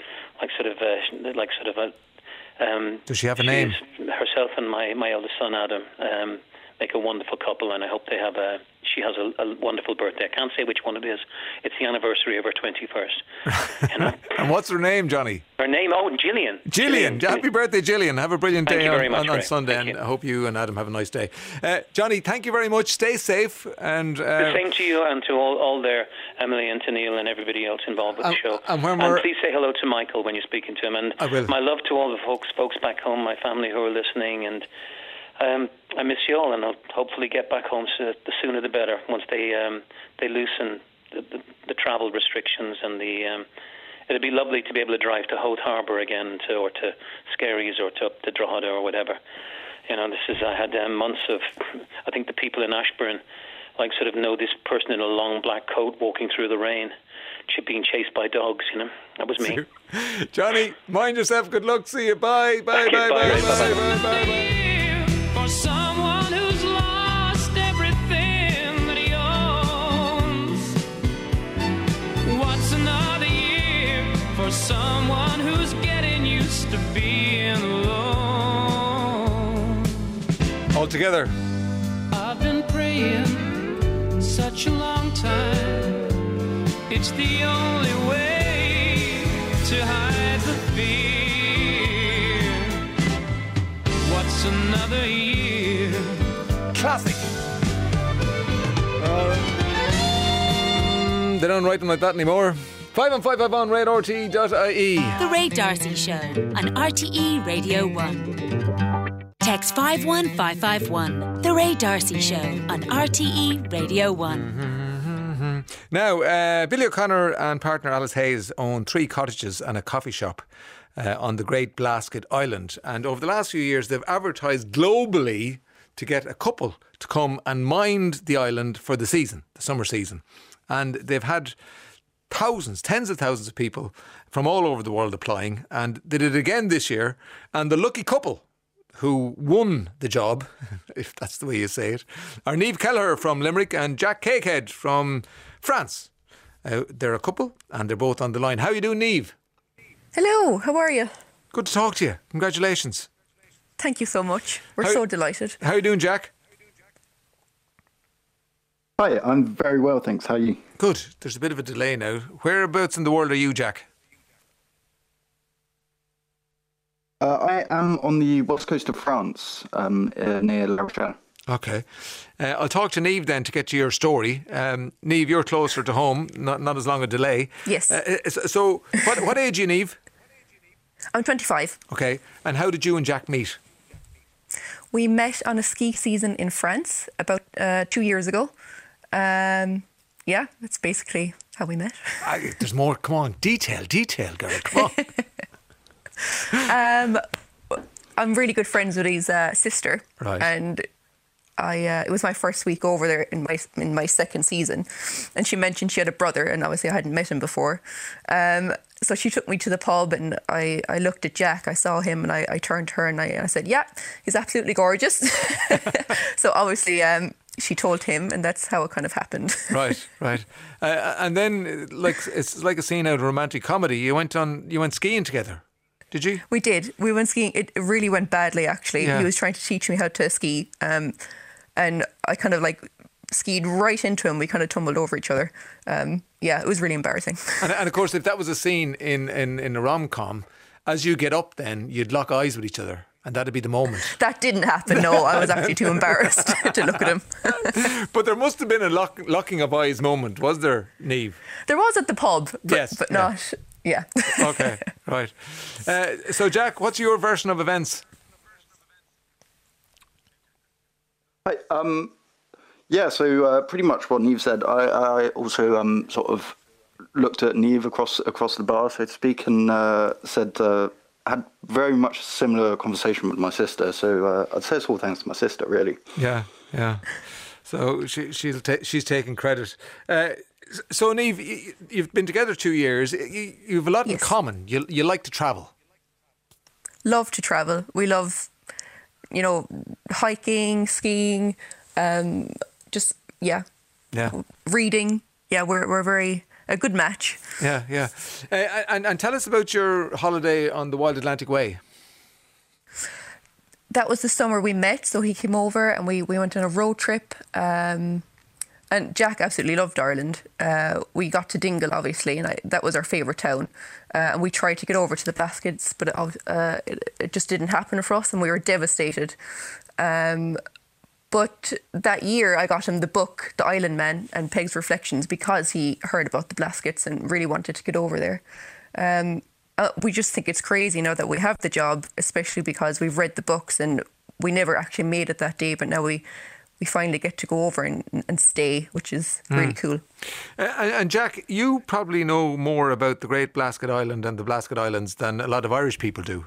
does she have a name? Herself and my eldest son Adam make a wonderful couple, and I hope she has a wonderful birthday. I can't say which one it is. It's the anniversary of her 21st. You know? And what's her name, Johnny? Her name, Gillian. Gillian. Happy birthday, Gillian. Have a brilliant day on Sunday, and I hope you and Adam have a nice day. Johnny, thank you very much. Stay safe. And the same to you and to all there, Emily and to Neil and everybody else involved with the show. And please say hello to Michael when you're speaking to him. And I will. My love to all the folks back home, my family who are listening, and I miss you all, and I'll hopefully get back home the sooner the better once they loosen the travel restrictions, and it'd be lovely to be able to drive to Howth Harbour again, or to Skerries, or to Drogheda or whatever. You know, I had months of, I think the people in Ashburn like sort of know this person in a long black coat walking through the rain, being chased by dogs, you know. That was me. Johnny, mind yourself, good luck, see you, bye. Bye. For someone who's lost everything that he owns, what's another year for someone who's getting used to being alone? All together. I've been praying such a long time. It's the only way to hide the fear. What's another year? Classic. They don't write them like that anymore. 515 on RadeRTE.ie. The Ray D'Arcy Show on RTE Radio 1. Text 51551. The Ray D'Arcy Show on RTE Radio 1. Now, Billy O'Connor and partner Alice Hayes own 3 cottages and a coffee shop on the Great Blasket Island. And over the last few years, they've advertised globally to get a couple to come and mind the island for the season, the summer season. And they've had thousands, tens of thousands of people from all over the world applying, and they did it again this year. And the lucky couple who won the job, if that's the way you say it, are Niamh Kelleher from Limerick and Jack Cakehead from France. They're a couple and they're both on the line. How are you doing, Niamh? Hello, how are you? Good to talk to you. Congratulations. Thank you so much. We're so delighted. How are you doing, Jack? Hi, I'm very well, thanks. How are you? Good. There's a bit of a delay now. Whereabouts in the world are you, Jack? I am on the west coast of France, near La Rochelle. Okay. I'll talk to Niamh then to get to your story. Niamh, you're closer to home, not as long a delay. Yes. So what age are you, Niamh? I'm 25. Okay. And how did you and Jack meet? We met on a ski season in France about 2 years ago. Yeah, that's basically how we met. There's more. Come on. Detail, girl. Come on. I'm really good friends with his sister. Right. And it was my first week over there in my second season, and she mentioned she had a brother, and obviously I hadn't met him before. So she took me to the pub, and I looked at Jack. I saw him, and I turned to her and I said, "Yeah, he's absolutely gorgeous." So obviously she told him, and that's how it kind of happened. Right. And then, it's like a scene out of a romantic comedy. You went skiing together. Did you? We did. We went skiing. It really went badly, actually. Yeah. He was trying to teach me how to ski, and I kind of skied right into him. We kind of tumbled over each other. Yeah, it was really embarrassing. And of course, if that was a scene in a rom-com, as you get up then, you'd lock eyes with each other. And that'd be the moment. That didn't happen, no. I was actually too embarrassed to look at him. But there must have been a locking of eyes moment, was there, Niamh? There was at the pub, but yeah. not... Yeah. Okay, right. So, Jack, what's your version of events? Hi, so pretty much what Niamh said. I also sort of looked at Niamh across the bar, so to speak, and had very much a similar conversation with my sister. So I'd say it's all thanks to my sister, really. Yeah. So she's taking credit. So, Niamh, you've been together 2 years. You have a lot in common. You like to travel. Love to travel. We love, hiking, skiing, reading. Yeah, we're very a good match. Yeah. And tell us about your holiday on the Wild Atlantic Way. That was the summer we met. So he came over and we went on a road trip. And Jack absolutely loved Ireland. We got to Dingle, obviously, and that was our favourite town. And we tried to get over to the Blaskets, but it just didn't happen for us, and we were devastated. But that year, I got him the book, The Island Man and Peg's Reflections, because he heard about the Blaskets and really wanted to get over there. We just think it's crazy now that we have the job, especially because we've read the books and we never actually made it that day, but now we finally get to go over and stay, which is really cool. And Jack, you probably know more about the Great Blasket Island and the Blasket Islands than a lot of Irish people do.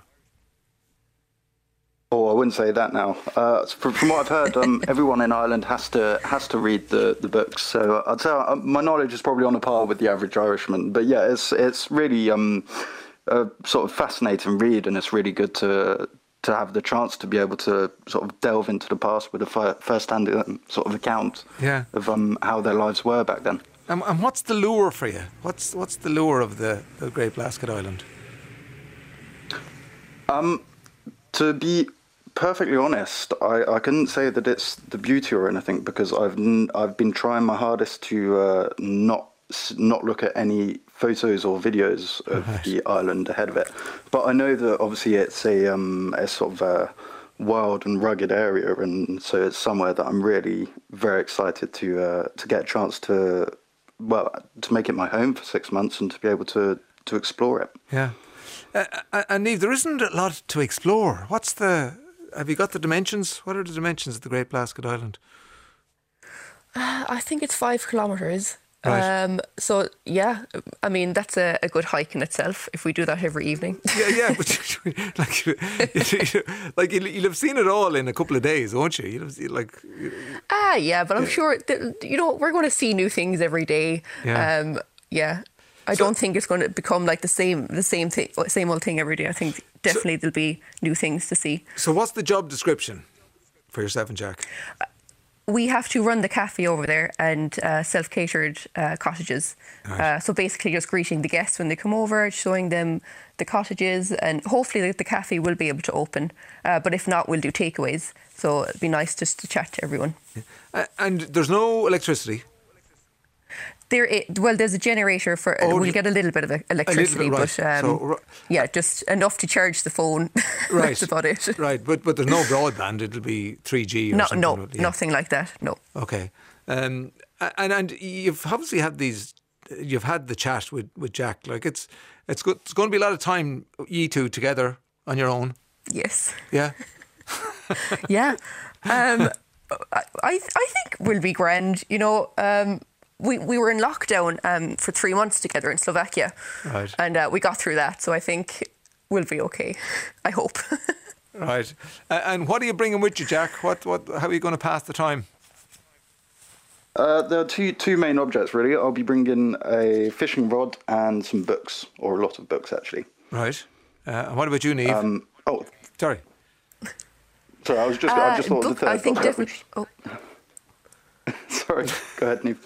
Oh, I wouldn't say that now. From what I've heard, everyone in Ireland has to read the books. So I'd say my knowledge is probably on a par with the average Irishman. But yeah, it's really a sort of fascinating read, and it's really good to have the chance to be able to sort of delve into the past with a first-hand sort of account of how their lives were back then. And what's the lure for you? What's the lure of the Great Blasket Island? To be perfectly honest, I couldn't say that it's the beauty or anything, because I've been trying my hardest to not look at any photos or videos of the island ahead of it. But I know that obviously it's a sort of a wild and rugged area, and so it's somewhere that I'm really very excited to get a chance to make it my home for 6 months and to be able to explore it. Yeah. And Niamh, there isn't a lot to explore. Have you got the dimensions? What are the dimensions of the Great Blasket Island? I think it's 5 kilometres. Right. So yeah, I mean that's a good hike in itself if we do that every evening. Yeah, but you'll have seen it all in a couple of days, won't you? Yeah, but I'm sure we're going to see new things every day. Yeah. I don't think it's going to become like the same old thing every day. I think definitely there'll be new things to see. So what's the job description for yourself and Jack? We have to run the cafe over there and self-catered cottages. Right. So basically just greeting the guests when they come over, showing them the cottages, and hopefully the cafe will be able to open. But if not, we'll do takeaways. So it'd be nice just to chat to everyone. And there's no electricity? There's a generator for. We'll get a little bit of electricity, right. but just enough to charge the phone. Right, that's about it. Right, but there's no broadband. It'll be 3G or something. No, nothing like that. No. Okay, and you've obviously had these. You've had the chat with Jack. Like it's good. It's going to be a lot of time you two together on your own. Yes. Yeah. Yeah. I think we'll be grand. You know. We were in lockdown for 3 months together in Slovakia, right? And we got through that, so I think we'll be okay. I hope. Right. And what are you bringing with you, Jack? How are you going to pass the time? There are two main objects really. I'll be bringing a fishing rod and some books, or a lot of books actually. Right. And what about you, Niamh? Sorry. Sorry, I just thought of the third. I think definitely. Oh. Sorry. Go ahead, Niamh.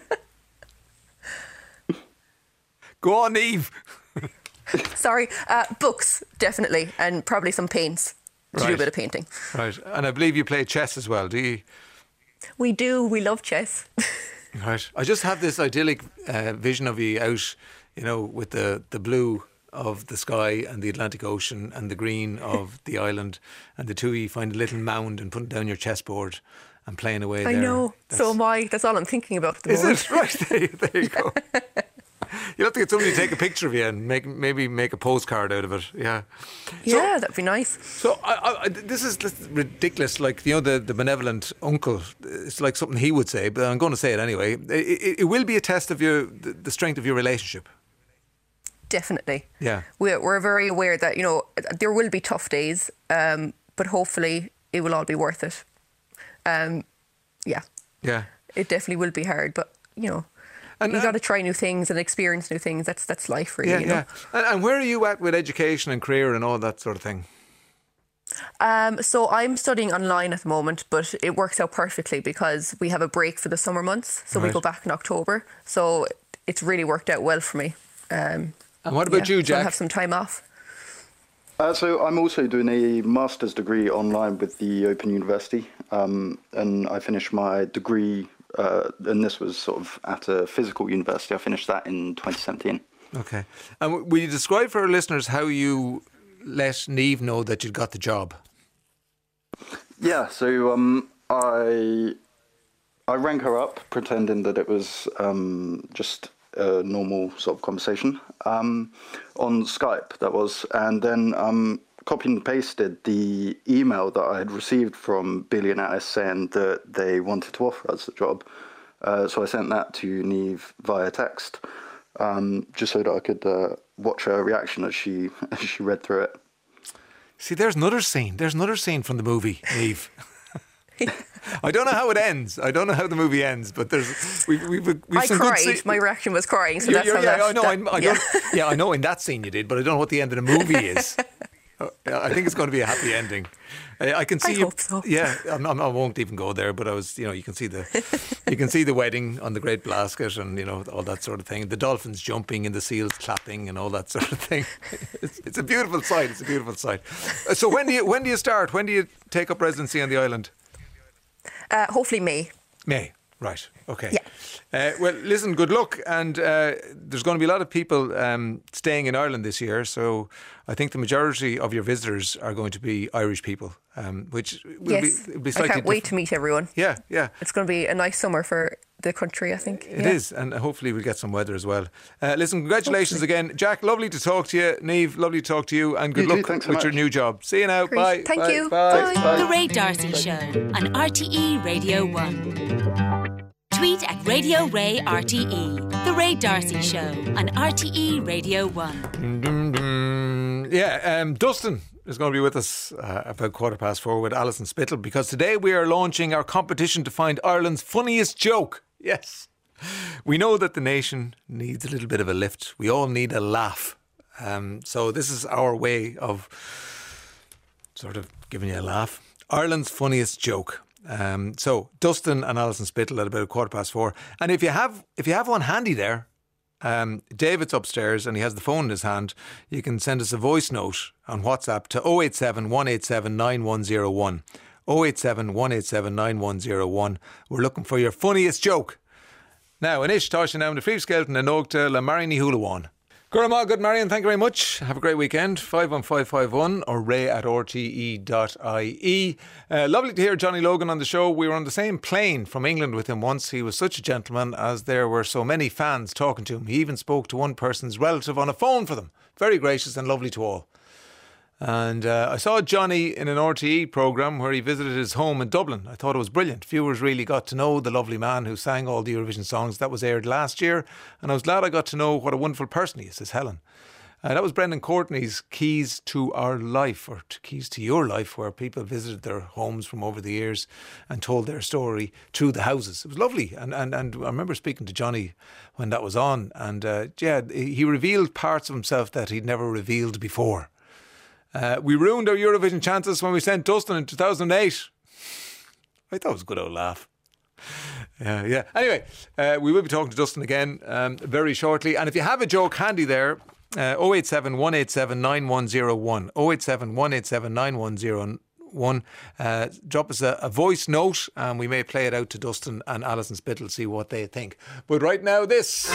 Go on, Niamh. Sorry, books, definitely, and probably some paints to do a bit of painting. Right, and I believe you play chess as well, do you? We do, we love chess. Right, I just have this idyllic vision of you out, you know, with the blue of the sky and the Atlantic Ocean and the green of the island, and the two of you find a little mound and put it down your chessboard and playing away there. I know, so am I. That's all I'm thinking about at the moment. Is it? Right, there you go. You'll have to get somebody to take a picture of you and maybe make a postcard out of it. Yeah. Yeah, that'd be nice. So this is ridiculous. Like, you know, the benevolent uncle. It's like something he would say, but I'm going to say it anyway. It will be a test of the strength of your relationship. Definitely. Yeah. We're very aware that, you know, there will be tough days, but hopefully it will all be worth it. Yeah. Yeah. It definitely will be hard, but, you know. And you got to try new things and experience new things. That's life, really. Yeah, you know? Yeah. And where are you at with education and career and all that sort of thing? So I'm studying online at the moment, but it works out perfectly because we have a break for the summer months. So we go back in October. So it's really worked out well for me. And what about you, Jack? So I'll have some time off. So I'm also doing a master's degree online with the Open University, and I finished my degree. And this was sort of at a physical university. I finished that in 2017. Okay. And will you describe for our listeners how you let Niamh know that you'd got the job? Yeah, so I rang her up pretending that it was just a normal sort of conversation on Skype, that was. And then copied and pasted the email that I had received from Billy and Alice saying that they wanted to offer us the job. So I sent that to Niamh via text, just so that I could watch her reaction as she read through it. See, there's another scene. There's another scene from the movie, Niamh. I don't know how it ends. I don't know how the movie ends, but we've I cried. My reaction was crying. So that's how I know in that scene you did, but I don't know what the end of the movie is. I think it's going to be a happy ending. I can see. I hope so. Yeah, I won't even go there. But you can see the wedding on the Great Blasket, and you know all that sort of thing. The dolphins jumping and the seals clapping and all that sort of thing. It's a beautiful sight. It's a beautiful sight. So when do you start? When do you take up residency on the island? Hopefully May. May. Right, okay. Yeah. Well, listen, good luck. And there's going to be a lot of people staying in Ireland this year. So I think the majority of your visitors are going to be Irish people, which will be slightly I can't wait to meet everyone. Yeah. It's going to be a nice summer for the country, I think. It is, and hopefully we'll get some weather as well. Listen, congratulations again. Jack, lovely to talk to you. Niamh, lovely to talk to you. And good luck with your new job. See you now. Great. Bye. Thank you. Bye. Bye. The Ray D'Arcy Show on RTE Radio 1. Tweet at Radio Ray RTE. The Ray D'Arcy Show on RTE Radio 1. Dustin is going to be with us about 4:15 with Alison Spittle, because today we are launching our competition to find Ireland's funniest joke. Yes. We know that the nation needs a little bit of a lift. We all need a laugh. So this is our way of sort of giving you a laugh. Ireland's funniest joke. So Dustin and Alison Spittle at about 4:15. And if you have one handy there, David's upstairs and he has the phone in his hand. You can send us a voice note on WhatsApp to 087 187 9101. 087 187 9101. We're looking for your funniest joke. Now, Anish, Tasha, now in the Free Skelton and Oakta, La Marini Hulawan. Gurama, good Marion, thank you very much. Have a great weekend. 51551 or ray@rte.ie. Lovely to hear Johnny Logan on the show. We were on the same plane from England with him once. He was such a gentleman, as there were so many fans talking to him. He even spoke to one person's relative on a phone for them. Very gracious and lovely to all. And I saw Johnny in an RTE programme where he visited his home in Dublin. I thought it was brilliant. Viewers really got to know the lovely man who sang all the Eurovision songs. That was aired last year. And I was glad I got to know what a wonderful person he is, says Helen. That was Brendan Courtney's Keys to Our Life, or Keys to Your Life, where people visited their homes from over the years and told their story through the houses. It was lovely. And I remember speaking to Johnny when that was on. And he revealed parts of himself that he'd never revealed before. We ruined our Eurovision chances when we sent Dustin in 2008. I thought it was a good old laugh. Yeah. Anyway, we will be talking to Dustin again very shortly. And if you have a joke handy there, 087 187 9101. 087 187 9101. Drop us a voice note and we may play it out to Dustin and Alison Spittle, see what they think. But right now, this...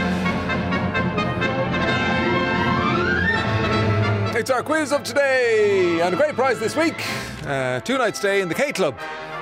It's our quiz of today, and a great prize this week, 2-night stay in the K Club.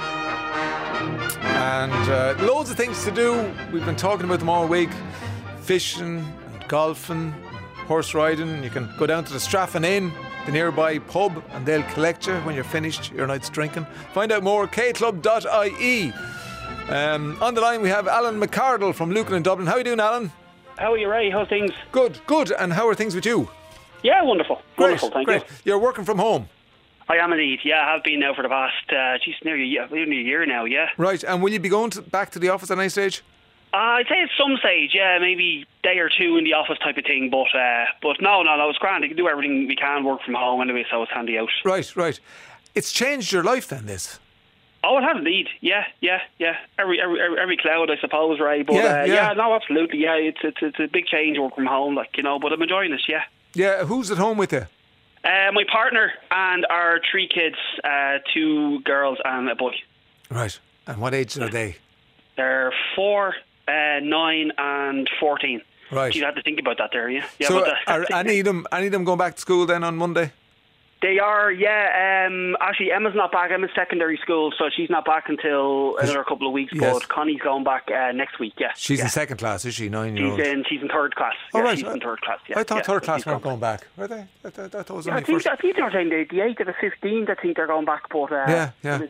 And loads of things to do. We've been talking about them all week. Fishing, and golfing, horse riding. You can go down to the Straffan Inn, the nearby pub, and they'll collect you when you're finished your night's drinking. Find out more, kclub.ie. On the line we have Alan McCardle from Lucan in Dublin. How are you doing, Alan? How are you, Ray? How's things? Good. And how are things with you? Yeah, wonderful. Great, wonderful, thank you. You're working from home? I am indeed, yeah. I have been now for the past, nearly a year now, yeah. Right, and will you be going back to the office at any stage? I'd say at some stage, yeah, maybe a day or two in the office type of thing, but no, it's grand. You can do everything we can, work from home anyway, so it's handy out. Right. It's changed your life then, this? Oh, it has indeed, yeah. Every cloud, I suppose, Ray, but no, absolutely, yeah, it's a big change work from home, but I'm enjoying it, yeah. Yeah, who's at home with you? My partner and our 3 kids, 2 girls and a boy. Right. And what age are they? They're 4, 9 and 14. Right. You had to think about that there, yeah. So are any of them going back to school then on Monday? They are, yeah. Actually, Emma's not back. Emma's secondary school, so she's not back until another couple of weeks. Yes. But Connie's going back next week, yeah. She's in second class, is she? 9-year-old? She's in third class. Oh, right. She's in third class, yeah. I thought third class weren't going back. Were they? I thought it was only first. I think they're saying the 8th or the 15th, I think they're going back. But Yeah.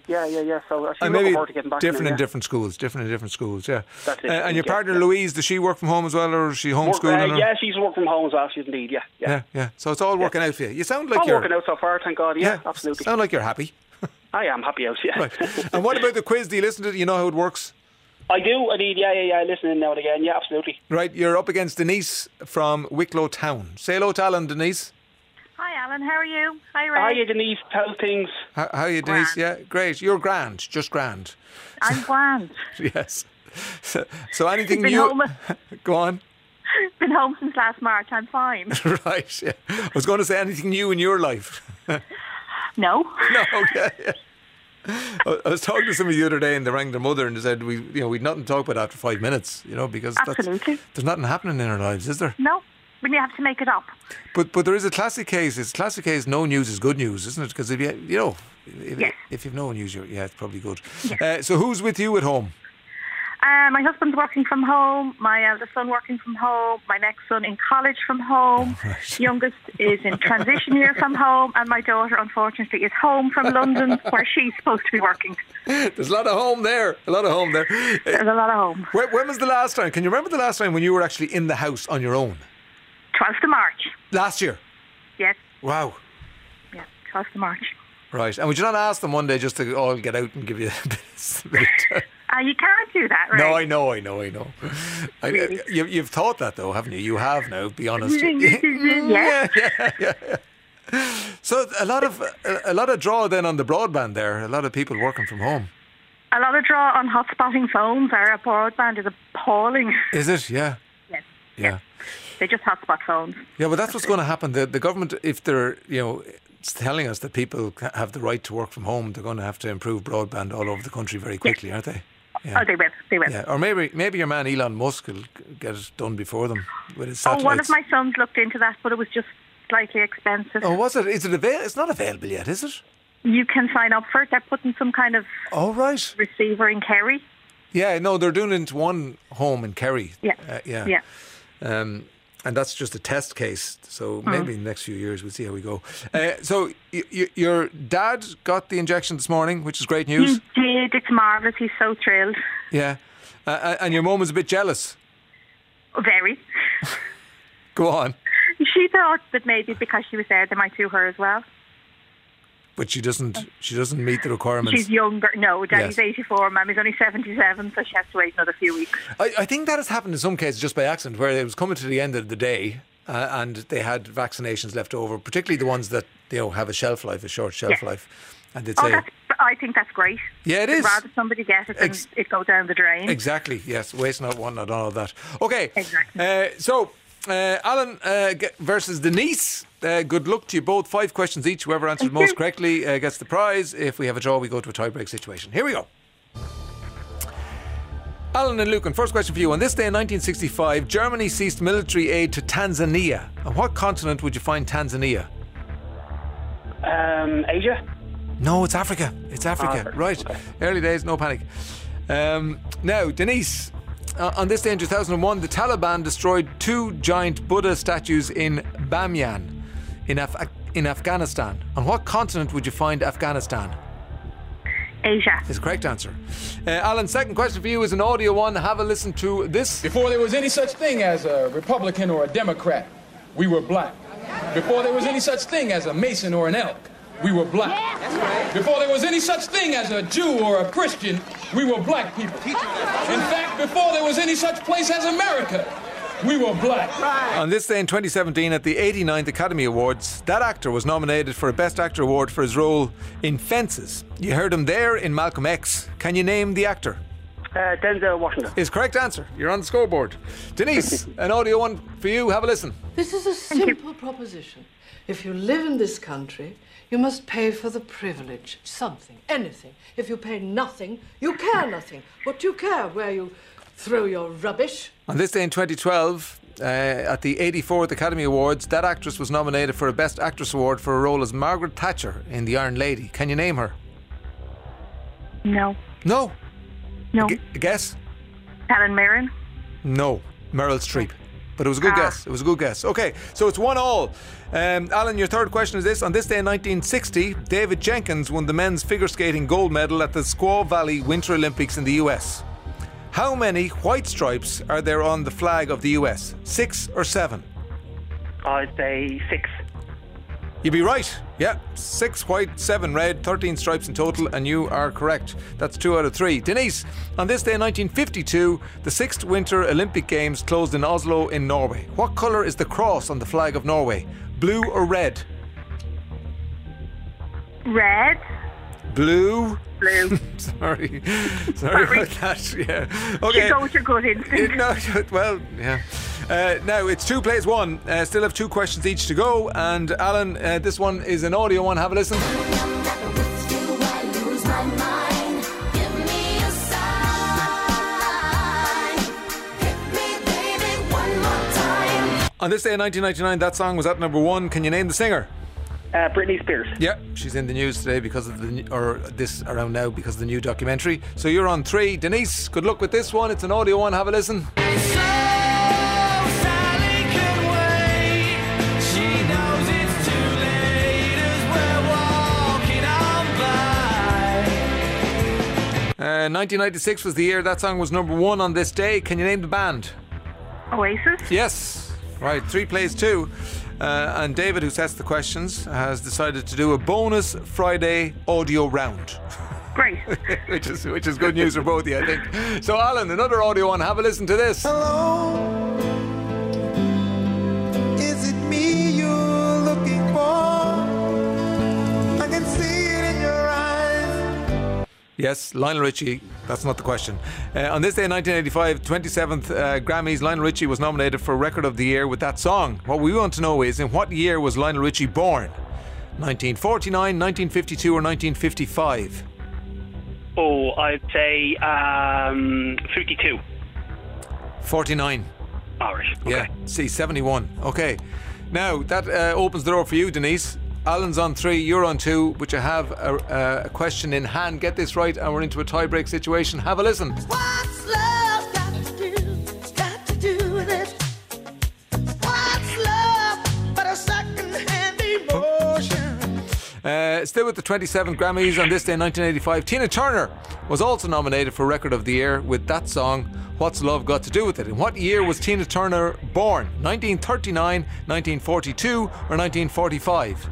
So she's maybe looking forward to getting back. Different in different schools, yeah. That's it. And your partner, Louise, does she work from home as well, or is she homeschooling? Yeah, she's working from home as well, she's indeed, yeah. Yeah. So it's all working out for you. You sound like all you're... working out so far, thank God, yeah. Absolutely. Sound like you're happy. I am happy out, yeah. Right. And what about the quiz? Do you listen to it? You know how it works? I do, indeed, yeah. I listen in now and again, yeah, absolutely. Right, you're up against Denise from Wicklow Town. Say hello to Alan, Denise. Hi, Alan, how are you? Hi, Ray. Hi, Denise, how's things? How are you, Denise? Yeah, great. You're grand, just grand. I'm grand. Yes. So anything new? Go on. Been home since last March, I'm fine. Right, yeah. I was going to say anything new in your life. No. Yeah. I was talking to somebody the other day and they rang their mother and they said we'd nothing to talk about after 5 minutes, because there's nothing happening in our lives, is there? No, but you have to make it up. But there is a classic case. It's a classic case. No news is good news, isn't it? Because if you've no news, it's probably good. Yes. So who's with you at home? My husband's working from home, my eldest son working from home, my next son in college from home, youngest is in transition year from home, and my daughter, unfortunately, is home from London, where she's supposed to be working. There's a lot of home there. There's a lot of home. When was the last time? Can you remember the last time when you were actually in the house on your own? 12th of March. Last year? Yes. Wow. Yeah, 12th of March. Right. And would you not ask them one day just to all get out and give you a bit of time? You can't do that, right? No, I know. Really? You've thought that, though, haven't you? You have now, be honest. Yeah. So a lot of draw then on the broadband there. A lot of people working from home. A lot of draw on hotspotting phones. Our broadband is appalling. Is it? Yeah. Yes. Yeah. They just hotspot phones. Yeah, but that's what's going to happen. The government, if they're telling us that people have the right to work from home, they're going to have to improve broadband all over the country very quickly, aren't they? Yeah. Oh, they will. Yeah. Or maybe your man Elon Musk will get it done before them with his satellites. One of my sons looked into that, but it was just slightly expensive. Oh, was it? Is it available? It's not available yet, is it? You can sign up for it. They're putting some kind of receiver in Kerry. Yeah, no, they're doing it into one home in Kerry. Yeah. And that's just a test case. So maybe in the next few years we'll see how we go. So your dad got the injection this morning, which is great news. He did. It's marvellous. He's so thrilled. Yeah. And your mum was a bit jealous. Very. Go on. She thought that maybe because she was there, they might do her as well. But she doesn't meet the requirements. She's younger. No, Daddy's 84, Mammy's only 77, so she has to wait another few weeks. I think that has happened in some cases just by accident, where it was coming to the end of the day and they had vaccinations left over, particularly the ones that have a short shelf life. And they'd say, I think that's great. Yeah, it is. Rather somebody get it than it go down the drain. Exactly, yes. Waste not, want not, all of that. Okay. Exactly. So, Alan versus Denise. Good luck to you both. 5 questions each. Whoever answers most correctly gets the prize. If we have a draw, we go to a tie-break situation. Here we go. Alan and Lucan, first question for you. On this day in 1965, Germany ceased military aid to Tanzania. On what continent would you find Tanzania? Asia? No, it's Africa. It's Africa. Right. Okay. Early days, no panic. Now, Denise, on this day in 2001, the Taliban destroyed 2 giant Buddha statues in Bamyan in Afghanistan. On what continent would you find Afghanistan? Asia. Is the correct answer. Alan, second question for you is an audio one. Have a listen to this. Before there was any such thing as a Republican or a Democrat, we were black. Before there was any such thing as a Mason or an elk, we were black. Yeah, that's right. Before there was any such thing as a Jew or a Christian, we were black people. In fact, before there was any such place as America, we were black. Right. On this day in 2017, at the 89th Academy Awards, that actor was nominated for a Best Actor award for his role in Fences. You heard him there in Malcolm X. Can you name the actor? Denzel Washington. Is correct answer. You're on the scoreboard. Denise, an audio one for you. Have a listen. This is a simple proposition. If you live in this country, you must pay for the privilege. Something, anything. If you pay nothing, you care nothing. What do you care? Where you throw your rubbish? On this day in 2012, at the 84th Academy Awards, that actress was nominated for a Best Actress award for a role as Margaret Thatcher in The Iron Lady. Can you name her? No. No? No. A guess? Helen Mirren? No. Meryl Streep. But it was a good guess. It was a good guess. Okay, so it's 1-1. Alan, your third question is this. On this day in 1960, David Jenkins won the men's figure skating gold medal at the Squaw Valley Winter Olympics in the US. How many white stripes are there on the flag of the US? 6 or 7? I'd say 6. You'd be right. Yeah, 6 white, 7 red, 13 stripes in total, and you are correct. That's 2 out of 3. Denise, on this day in 1952, the 6th Winter Olympic Games closed in Oslo in Norway. What colour is the cross on the flag of Norway? Blue or red? Red. Blue. Blue. Sorry about that. Yeah. Okay. You go with your good instinct. No, well, yeah. Now it's 2 plays 1. Still have 2 questions each to go. And Alan, this one is an audio one. Have a listen. On this day in 1999, that song was at number 1. Can you name the singer? Britney Spears. Yeah, she's in the news today because of this around now because of the new documentary. So you're on 3. Denise, good luck with this one. It's an audio one. Have a listen. Sally can wait. She knows it's too late as we're walking on by. 1996 was the year that song was number 1 on this day. Can you name the band? Oasis. Yes. Right, 3 plays 2. And David, who sets the questions, has decided to do a bonus Friday audio round. Great. which is good news for both of you, I think. So, Alan, another audio one. Have a listen to this. Hello. Is it me you're looking for? I can see it in your eyes. Yes, Lionel Richie. That's not the question. On this day in 1985, 27th Grammys, Lionel Richie was nominated for Record of the Year with that song. What we want to know is, in what year was Lionel Richie born? 1949, 1952 or 1955? Oh, I'd say 52. 49. All right. Okay. Yeah, see, 71. Okay. Now, that opens the door for you, Denise. Alan's on 3, you're on 2, but you have a question in hand. Get this right, and we're into a tie-break situation. Have a listen. What's love got to do with it? What's love but a second-hand emotion? Still with the 27th Grammys on this day in 1985, Tina Turner was also nominated for Record of the Year with that song, What's Love Got to Do With It? In what year was Tina Turner born? 1939, 1942 or 1945?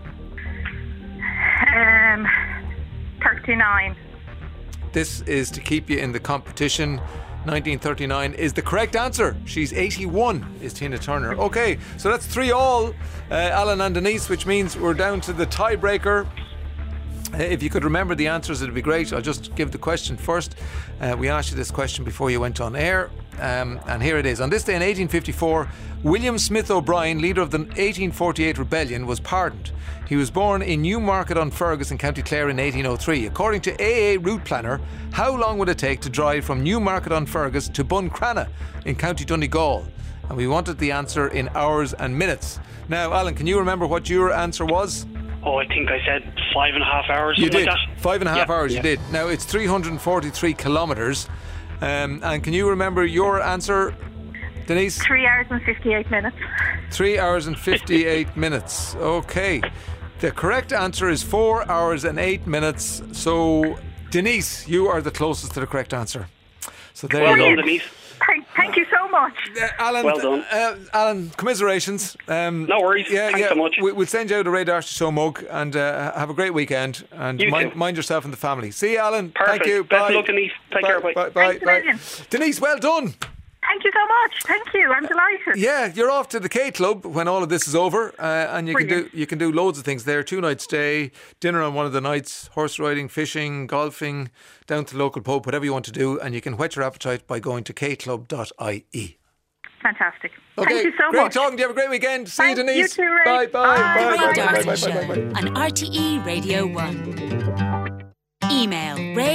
39. This is to keep you in the competition. 1939 is the correct answer. She's 81, is Tina Turner. Okay, so that's 3-all, Alan and Denise, which means we're down to the tiebreaker. If you could remember the answers, it'd be great. I'll just give the question first. We asked you this question before you went on air, and here it is. On this day in 1854, William Smith O'Brien, leader of the 1848 rebellion, was pardoned. He was born in Newmarket-on-Fergus in County Clare in 1803. According to AA route planner, how long would it take to drive from Newmarket-on-Fergus to Buncrana in County Donegal? And we wanted the answer in hours and minutes. Now, Alan, can you remember what your answer was? Oh, I think I said 5.5 hours. You did. Like that. 5.5 hours, you did. Now, it's 343 kilometres. And can you remember your answer, Denise? 3 hours and 58 minutes. 3 hours and 58 minutes. Okay. The correct answer is 4 hours and 8 minutes. So, Denise, you are the closest to the correct answer. So there Well you done, go. Denise. Thank you so much. Alan, Well done. Alan, commiserations. No worries. Thanks so much. We'll send you out a Ray Darcy Show mug, and have a great weekend. And You too. mind yourself and the family. See you, Alan. Perfect. Thank you. Best Bye. of luck, Denise. Take care. Bye. Bye. Thanks a Bye. million. Denise, well done. Thank you so much. Thank you. I'm delighted. Yeah, you're off to the K Club when all of this is over, and you can do loads of things there. 2 nights stay, dinner on one of the nights, horse riding, fishing, golfing, down to the local pub, whatever you want to do, and you can whet your appetite by going to kclub.ie. Fantastic. Okay, Thank you so great much. talking to you. Have a great weekend. See Thanks, you, Denise. you too, Ray. Bye. The Ray Darcy Show on RTE Radio 1. Email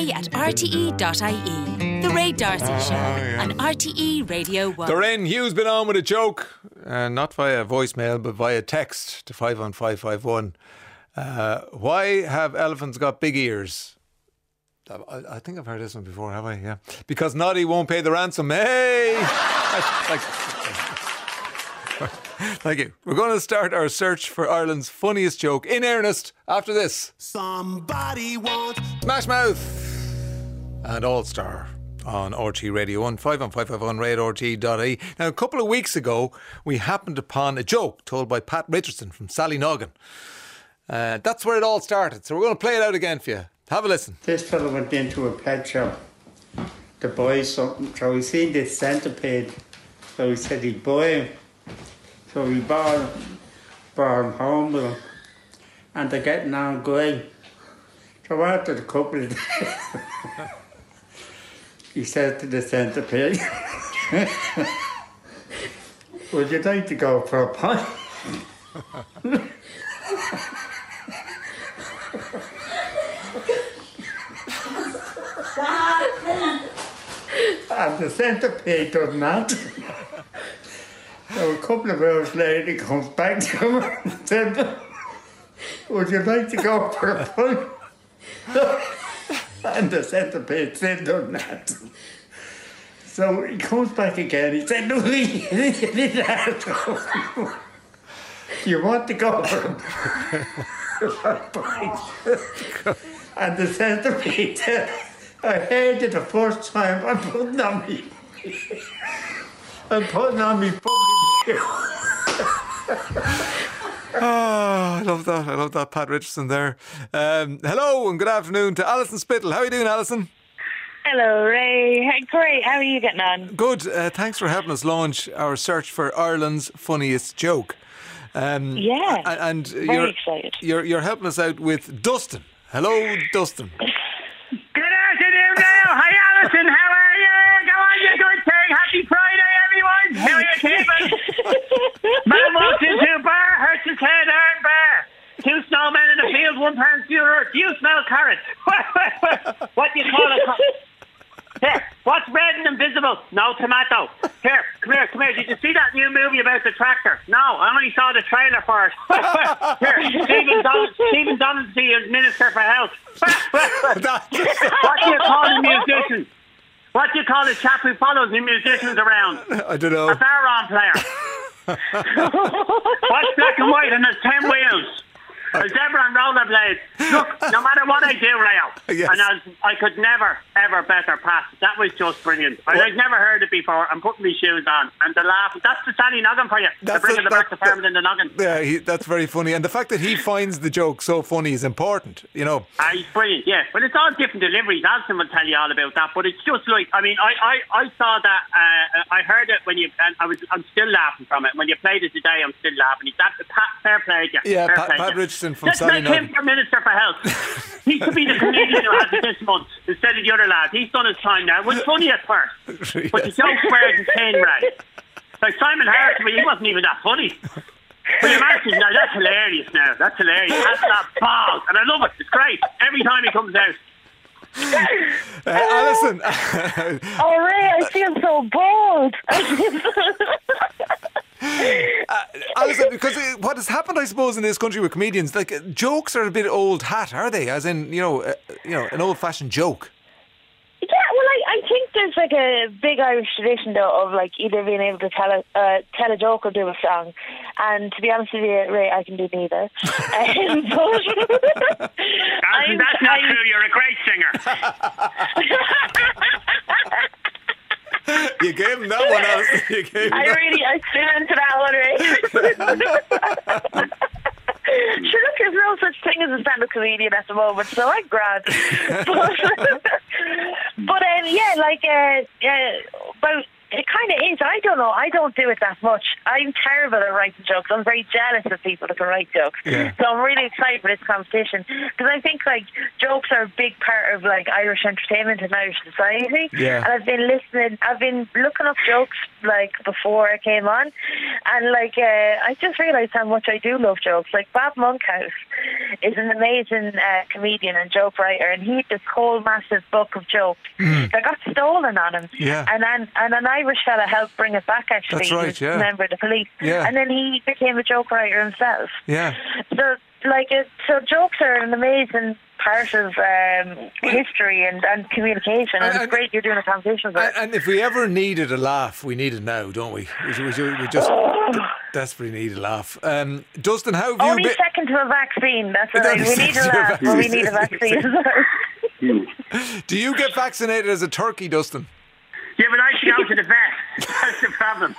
ray@rte.ie. The Ray Darcy Show on RTE Radio 1. Doreen Hughes been on with a joke, not via voicemail but via text to 51551. Why have elephants got big ears? I think I've heard this one before, have I? Yeah. Because Noddy won't pay the ransom. Hey! Thank you. We're going to start our search for Ireland's funniest joke in earnest after this. Somebody wants Smash Mouth and All Star on RT Radio 1, 51551 RT.ie. Now, a couple of weeks ago, we happened upon a joke told by Pat Richardson from Sallynoggin. That's where it all started. So we're going to play it out again for you. Have a listen. This fella went into a pet shop to buy something. So he seen this centipede. So he said he'd buy him. So he brought him home with him. And they're getting on good. So after a couple of days, he said to the centipede, would you like to go for a pint? And the centipede doesn't answer. So a couple of hours later he comes back to him and said, would you like to go for a pint? And the centipede said doesn't answer. So he comes back again, he said, no, he didn't answer. You want to go for a pint? And the centipede said, I heard it the first time. I'm putting on me fucking I love that. I love that, Pat Richardson there. Hello and good afternoon to Alison Spittle. How are you doing, Alison? Hello, Ray. Hey, great. How are you getting on? Good. Thanks for helping us launch our search for Ireland's funniest joke. Yeah. And very excited. You're helping us out with Dustin. Hello, Dustin. Good afternoon now. Hi, Alison. How are you? Go on, you good thing. Happy Friday, everyone. How are you keeping? Man walks into a bar, hurts his head, iron bar. 2 snowmen in the field, 1 pound skewer. Do you smell carrots? What do No tomato. Here, come here. Did you see that new movie about the tractor? No, I only saw the trailer for it. Here, Stephen Donaldson is Minister for Health. What do you call a musician? What do you call a chap who follows the musicians around? I don't know. A Baron player. What's black and white and there's 10 wheels? A zebra on rollerblades. Look, no matter what I do, Leo, Yes. and I could never, ever better pass. That was just brilliant. I'd never heard it before. I'm putting my shoes on. And the laugh, that's the Sally Noggin for you. They're bringing the back to farming in the noggin. Yeah, that's very funny. And the fact that he finds the joke so funny is important, you know. He's brilliant, yeah. But it's all different deliveries. Alison will tell you all about that. But it's just like, I mean, I saw that, I heard it when you, and I'm still laughing from it. When you played it today, I'm still laughing. That's fair play to you. Yeah, Fair Pat play to you. Richardson from Let's Sally make him Noggin. for Minister for Health. He could be the comedian who has it this month instead of the other lad. He's done his time now. It was funny at first, but the joke wears his tin right. Like Simon Harris, he wasn't even that funny. But you imagine, now that's hilarious now. That's hilarious. That's that balls. And I love it. It's great. Every time he comes out. Alison. Oh, Ray, I feel so bold. Alison, because what has happened, I suppose, in this country with comedians, like jokes are a bit old hat, are they? As in, you know, an old-fashioned joke. Yeah, well, I think there's like a big Irish tradition though of like either being able to tell a joke or do a song. And to be honest with you, Ray, I can do neither. Alison, that's not true. You're a great singer. You gave him that one, Alison. You gave him I stood into that one, Ray. Sure, look, there's no such thing as a stand-up comedian at the moment, so I'm grand. But it kind of is. I don't know. I don't do it that much. I'm terrible at writing jokes. I'm very jealous of people that can write jokes. Yeah. So I'm really excited for this competition because I think like jokes are a big part of like Irish entertainment and Irish society. Yeah. And I've been looking up jokes like before I came on, and like I just realised how much I do love jokes. Like Bob Monkhouse is an amazing comedian and joke writer, and he had this whole massive book of jokes that got stolen on him. Yeah. And an Irish fella helped bring it back, actually. That's He right, was yeah. a member of the police. Yeah. And then he became a joke writer himself. Yeah. So jokes are an amazing part of history and communication, and it's great you're doing a competition with it. And if we ever needed a laugh, we need it now, don't we? We just desperately need a laugh. Dustin, how have you Only been? second to a vaccine. That's what I mean. We need a laugh, but we need a vaccine as well. Do you get vaccinated as a turkey, Dustin? Yeah, but I should go to the vet. That's the problem.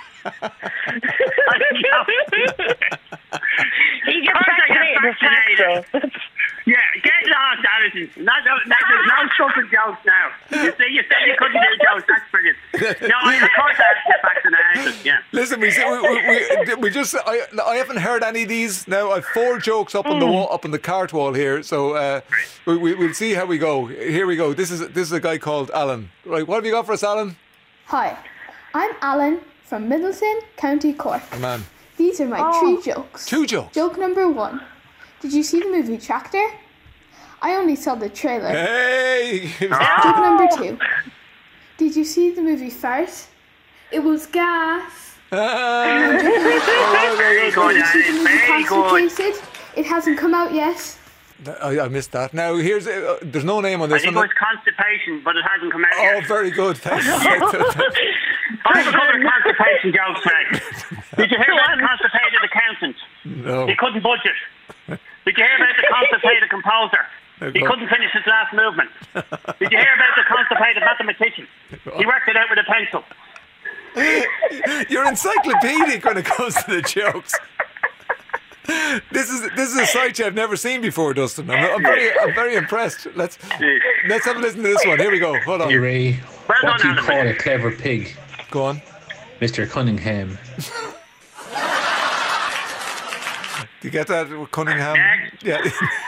He gets vaccinated. Yeah, get lost, Alison. There's no fucking jokes now. You said you couldn't do jokes. That's brilliant. No, of course I have to get vaccinated. Yeah. Listen, we just I haven't heard any of these. Now I've 4 jokes up on the wall, up on the cart wall here. So we'll see how we go. Here we go. This is a guy called Alan. Right, what have you got for us, Alan? Hi, I'm Alan from Middleton, County Cork. Oh, man. These are my 3 jokes. 2 jokes? Joke number 1. Did you see the movie Tractor? I only saw the trailer. Hey! Joke number 2. Did you see the movie Fart? It was gas. Very good, Alan. Very good. It hasn't come out yet. I missed that. Now, there's no name on this I think one. it was constipation, but it hasn't come out yet. Oh, very good. Thanks. I have a couple of constipation jokes, Greg. Did you hear about the constipated accountant? No. He couldn't budget. Did you hear about the constipated composer? He couldn't finish his last movement. Did you hear about the constipated mathematician? He worked it out with a pencil. You're encyclopedic when it comes to the jokes. This is a sight I've never seen before, Dustin. I'm very impressed. Let's have a listen to this one. Here we go. Hold on. Hey Ray, what do you call a clever pig? Go on. Mr. Cunningham. Do you get that, Cunningham? Yeah.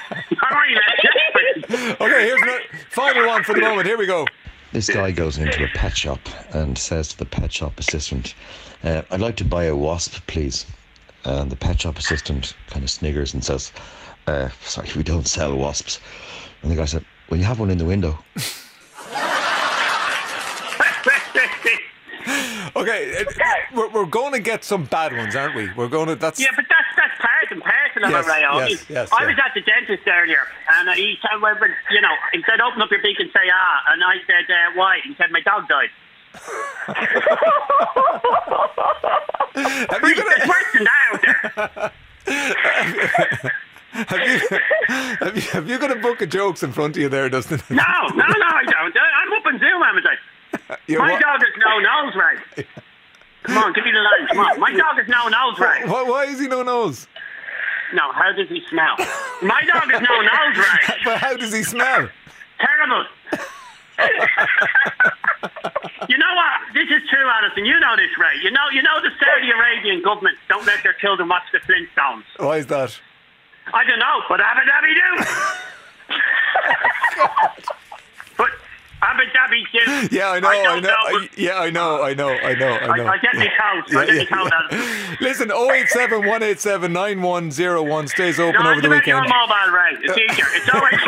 Okay, here's the final one for the moment. Here we go. This guy goes into a pet shop and says to the pet shop assistant, I'd like to buy a wasp, please. And the pet shop assistant kind of sniggers and says, sorry, we don't sell wasps. And the guy said, well, you have one in the window. Okay, we're going to get some bad ones, aren't we? We're going to. That's Yeah, but that's part and parcel of it, Ray. I was at the dentist earlier, and he said, well, he said, open up your beak and say and I said, why? He said, my dog died. It's worse than that out there. Have you got a book of jokes in front of you there, Dustin? No, I don't. I'm up on Zoom, am I? My dog has no nose, Ray. Come on, give me the line. Come on. My dog has no nose, Ray. Why is he no nose? No, how does he smell? My dog has no nose, Ray. But how does he smell? Terrible. You know what? This is true, Alison. You know this, Ray. You know the Saudi Arabian government don't let their children watch the Flintstones. Why is that? I don't know, but Abba Dabby do. But Abba Dabby do. Yeah, I know. I know. I get me coat. Alison. Listen, 087 187 9101 stays open over the weekend. Your mobile, Ray. It's easier. It's always.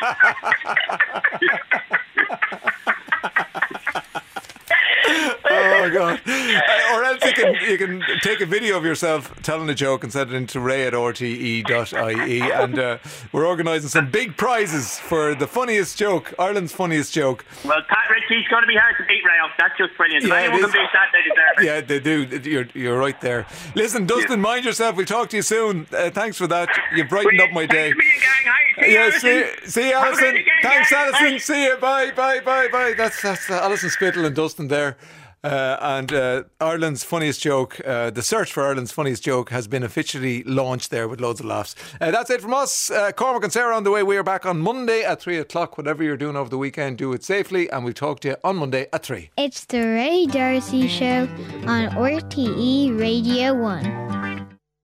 Oh my God! Or else you can take a video of yourself telling a joke and send it into ray@rte.ie, and we're organising some big prizes for the funniest joke, Ireland's funniest joke. Well, Pat Ritchie's going to be hard to beat, Ray. That's just brilliant. If anyone can beat that, they deserve it. Yeah, they do. You're right there. Listen, Dustin, mind yourself. We'll talk to you soon. Thanks for that. You've brightened up my day. See you, Alison. Thanks, Alison. See you. Bye. That's Alison Spittle and Dustin there. And Ireland's funniest joke, the search for Ireland's funniest joke has been officially launched there with loads of laughs. That's it from us. Cormac and Sarah on the way. We are back on Monday at 3 o'clock. Whatever you're doing over the weekend, do it safely, and we'll talk to you on Monday at 3. It's the Ray Darcy Show on RTE Radio 1.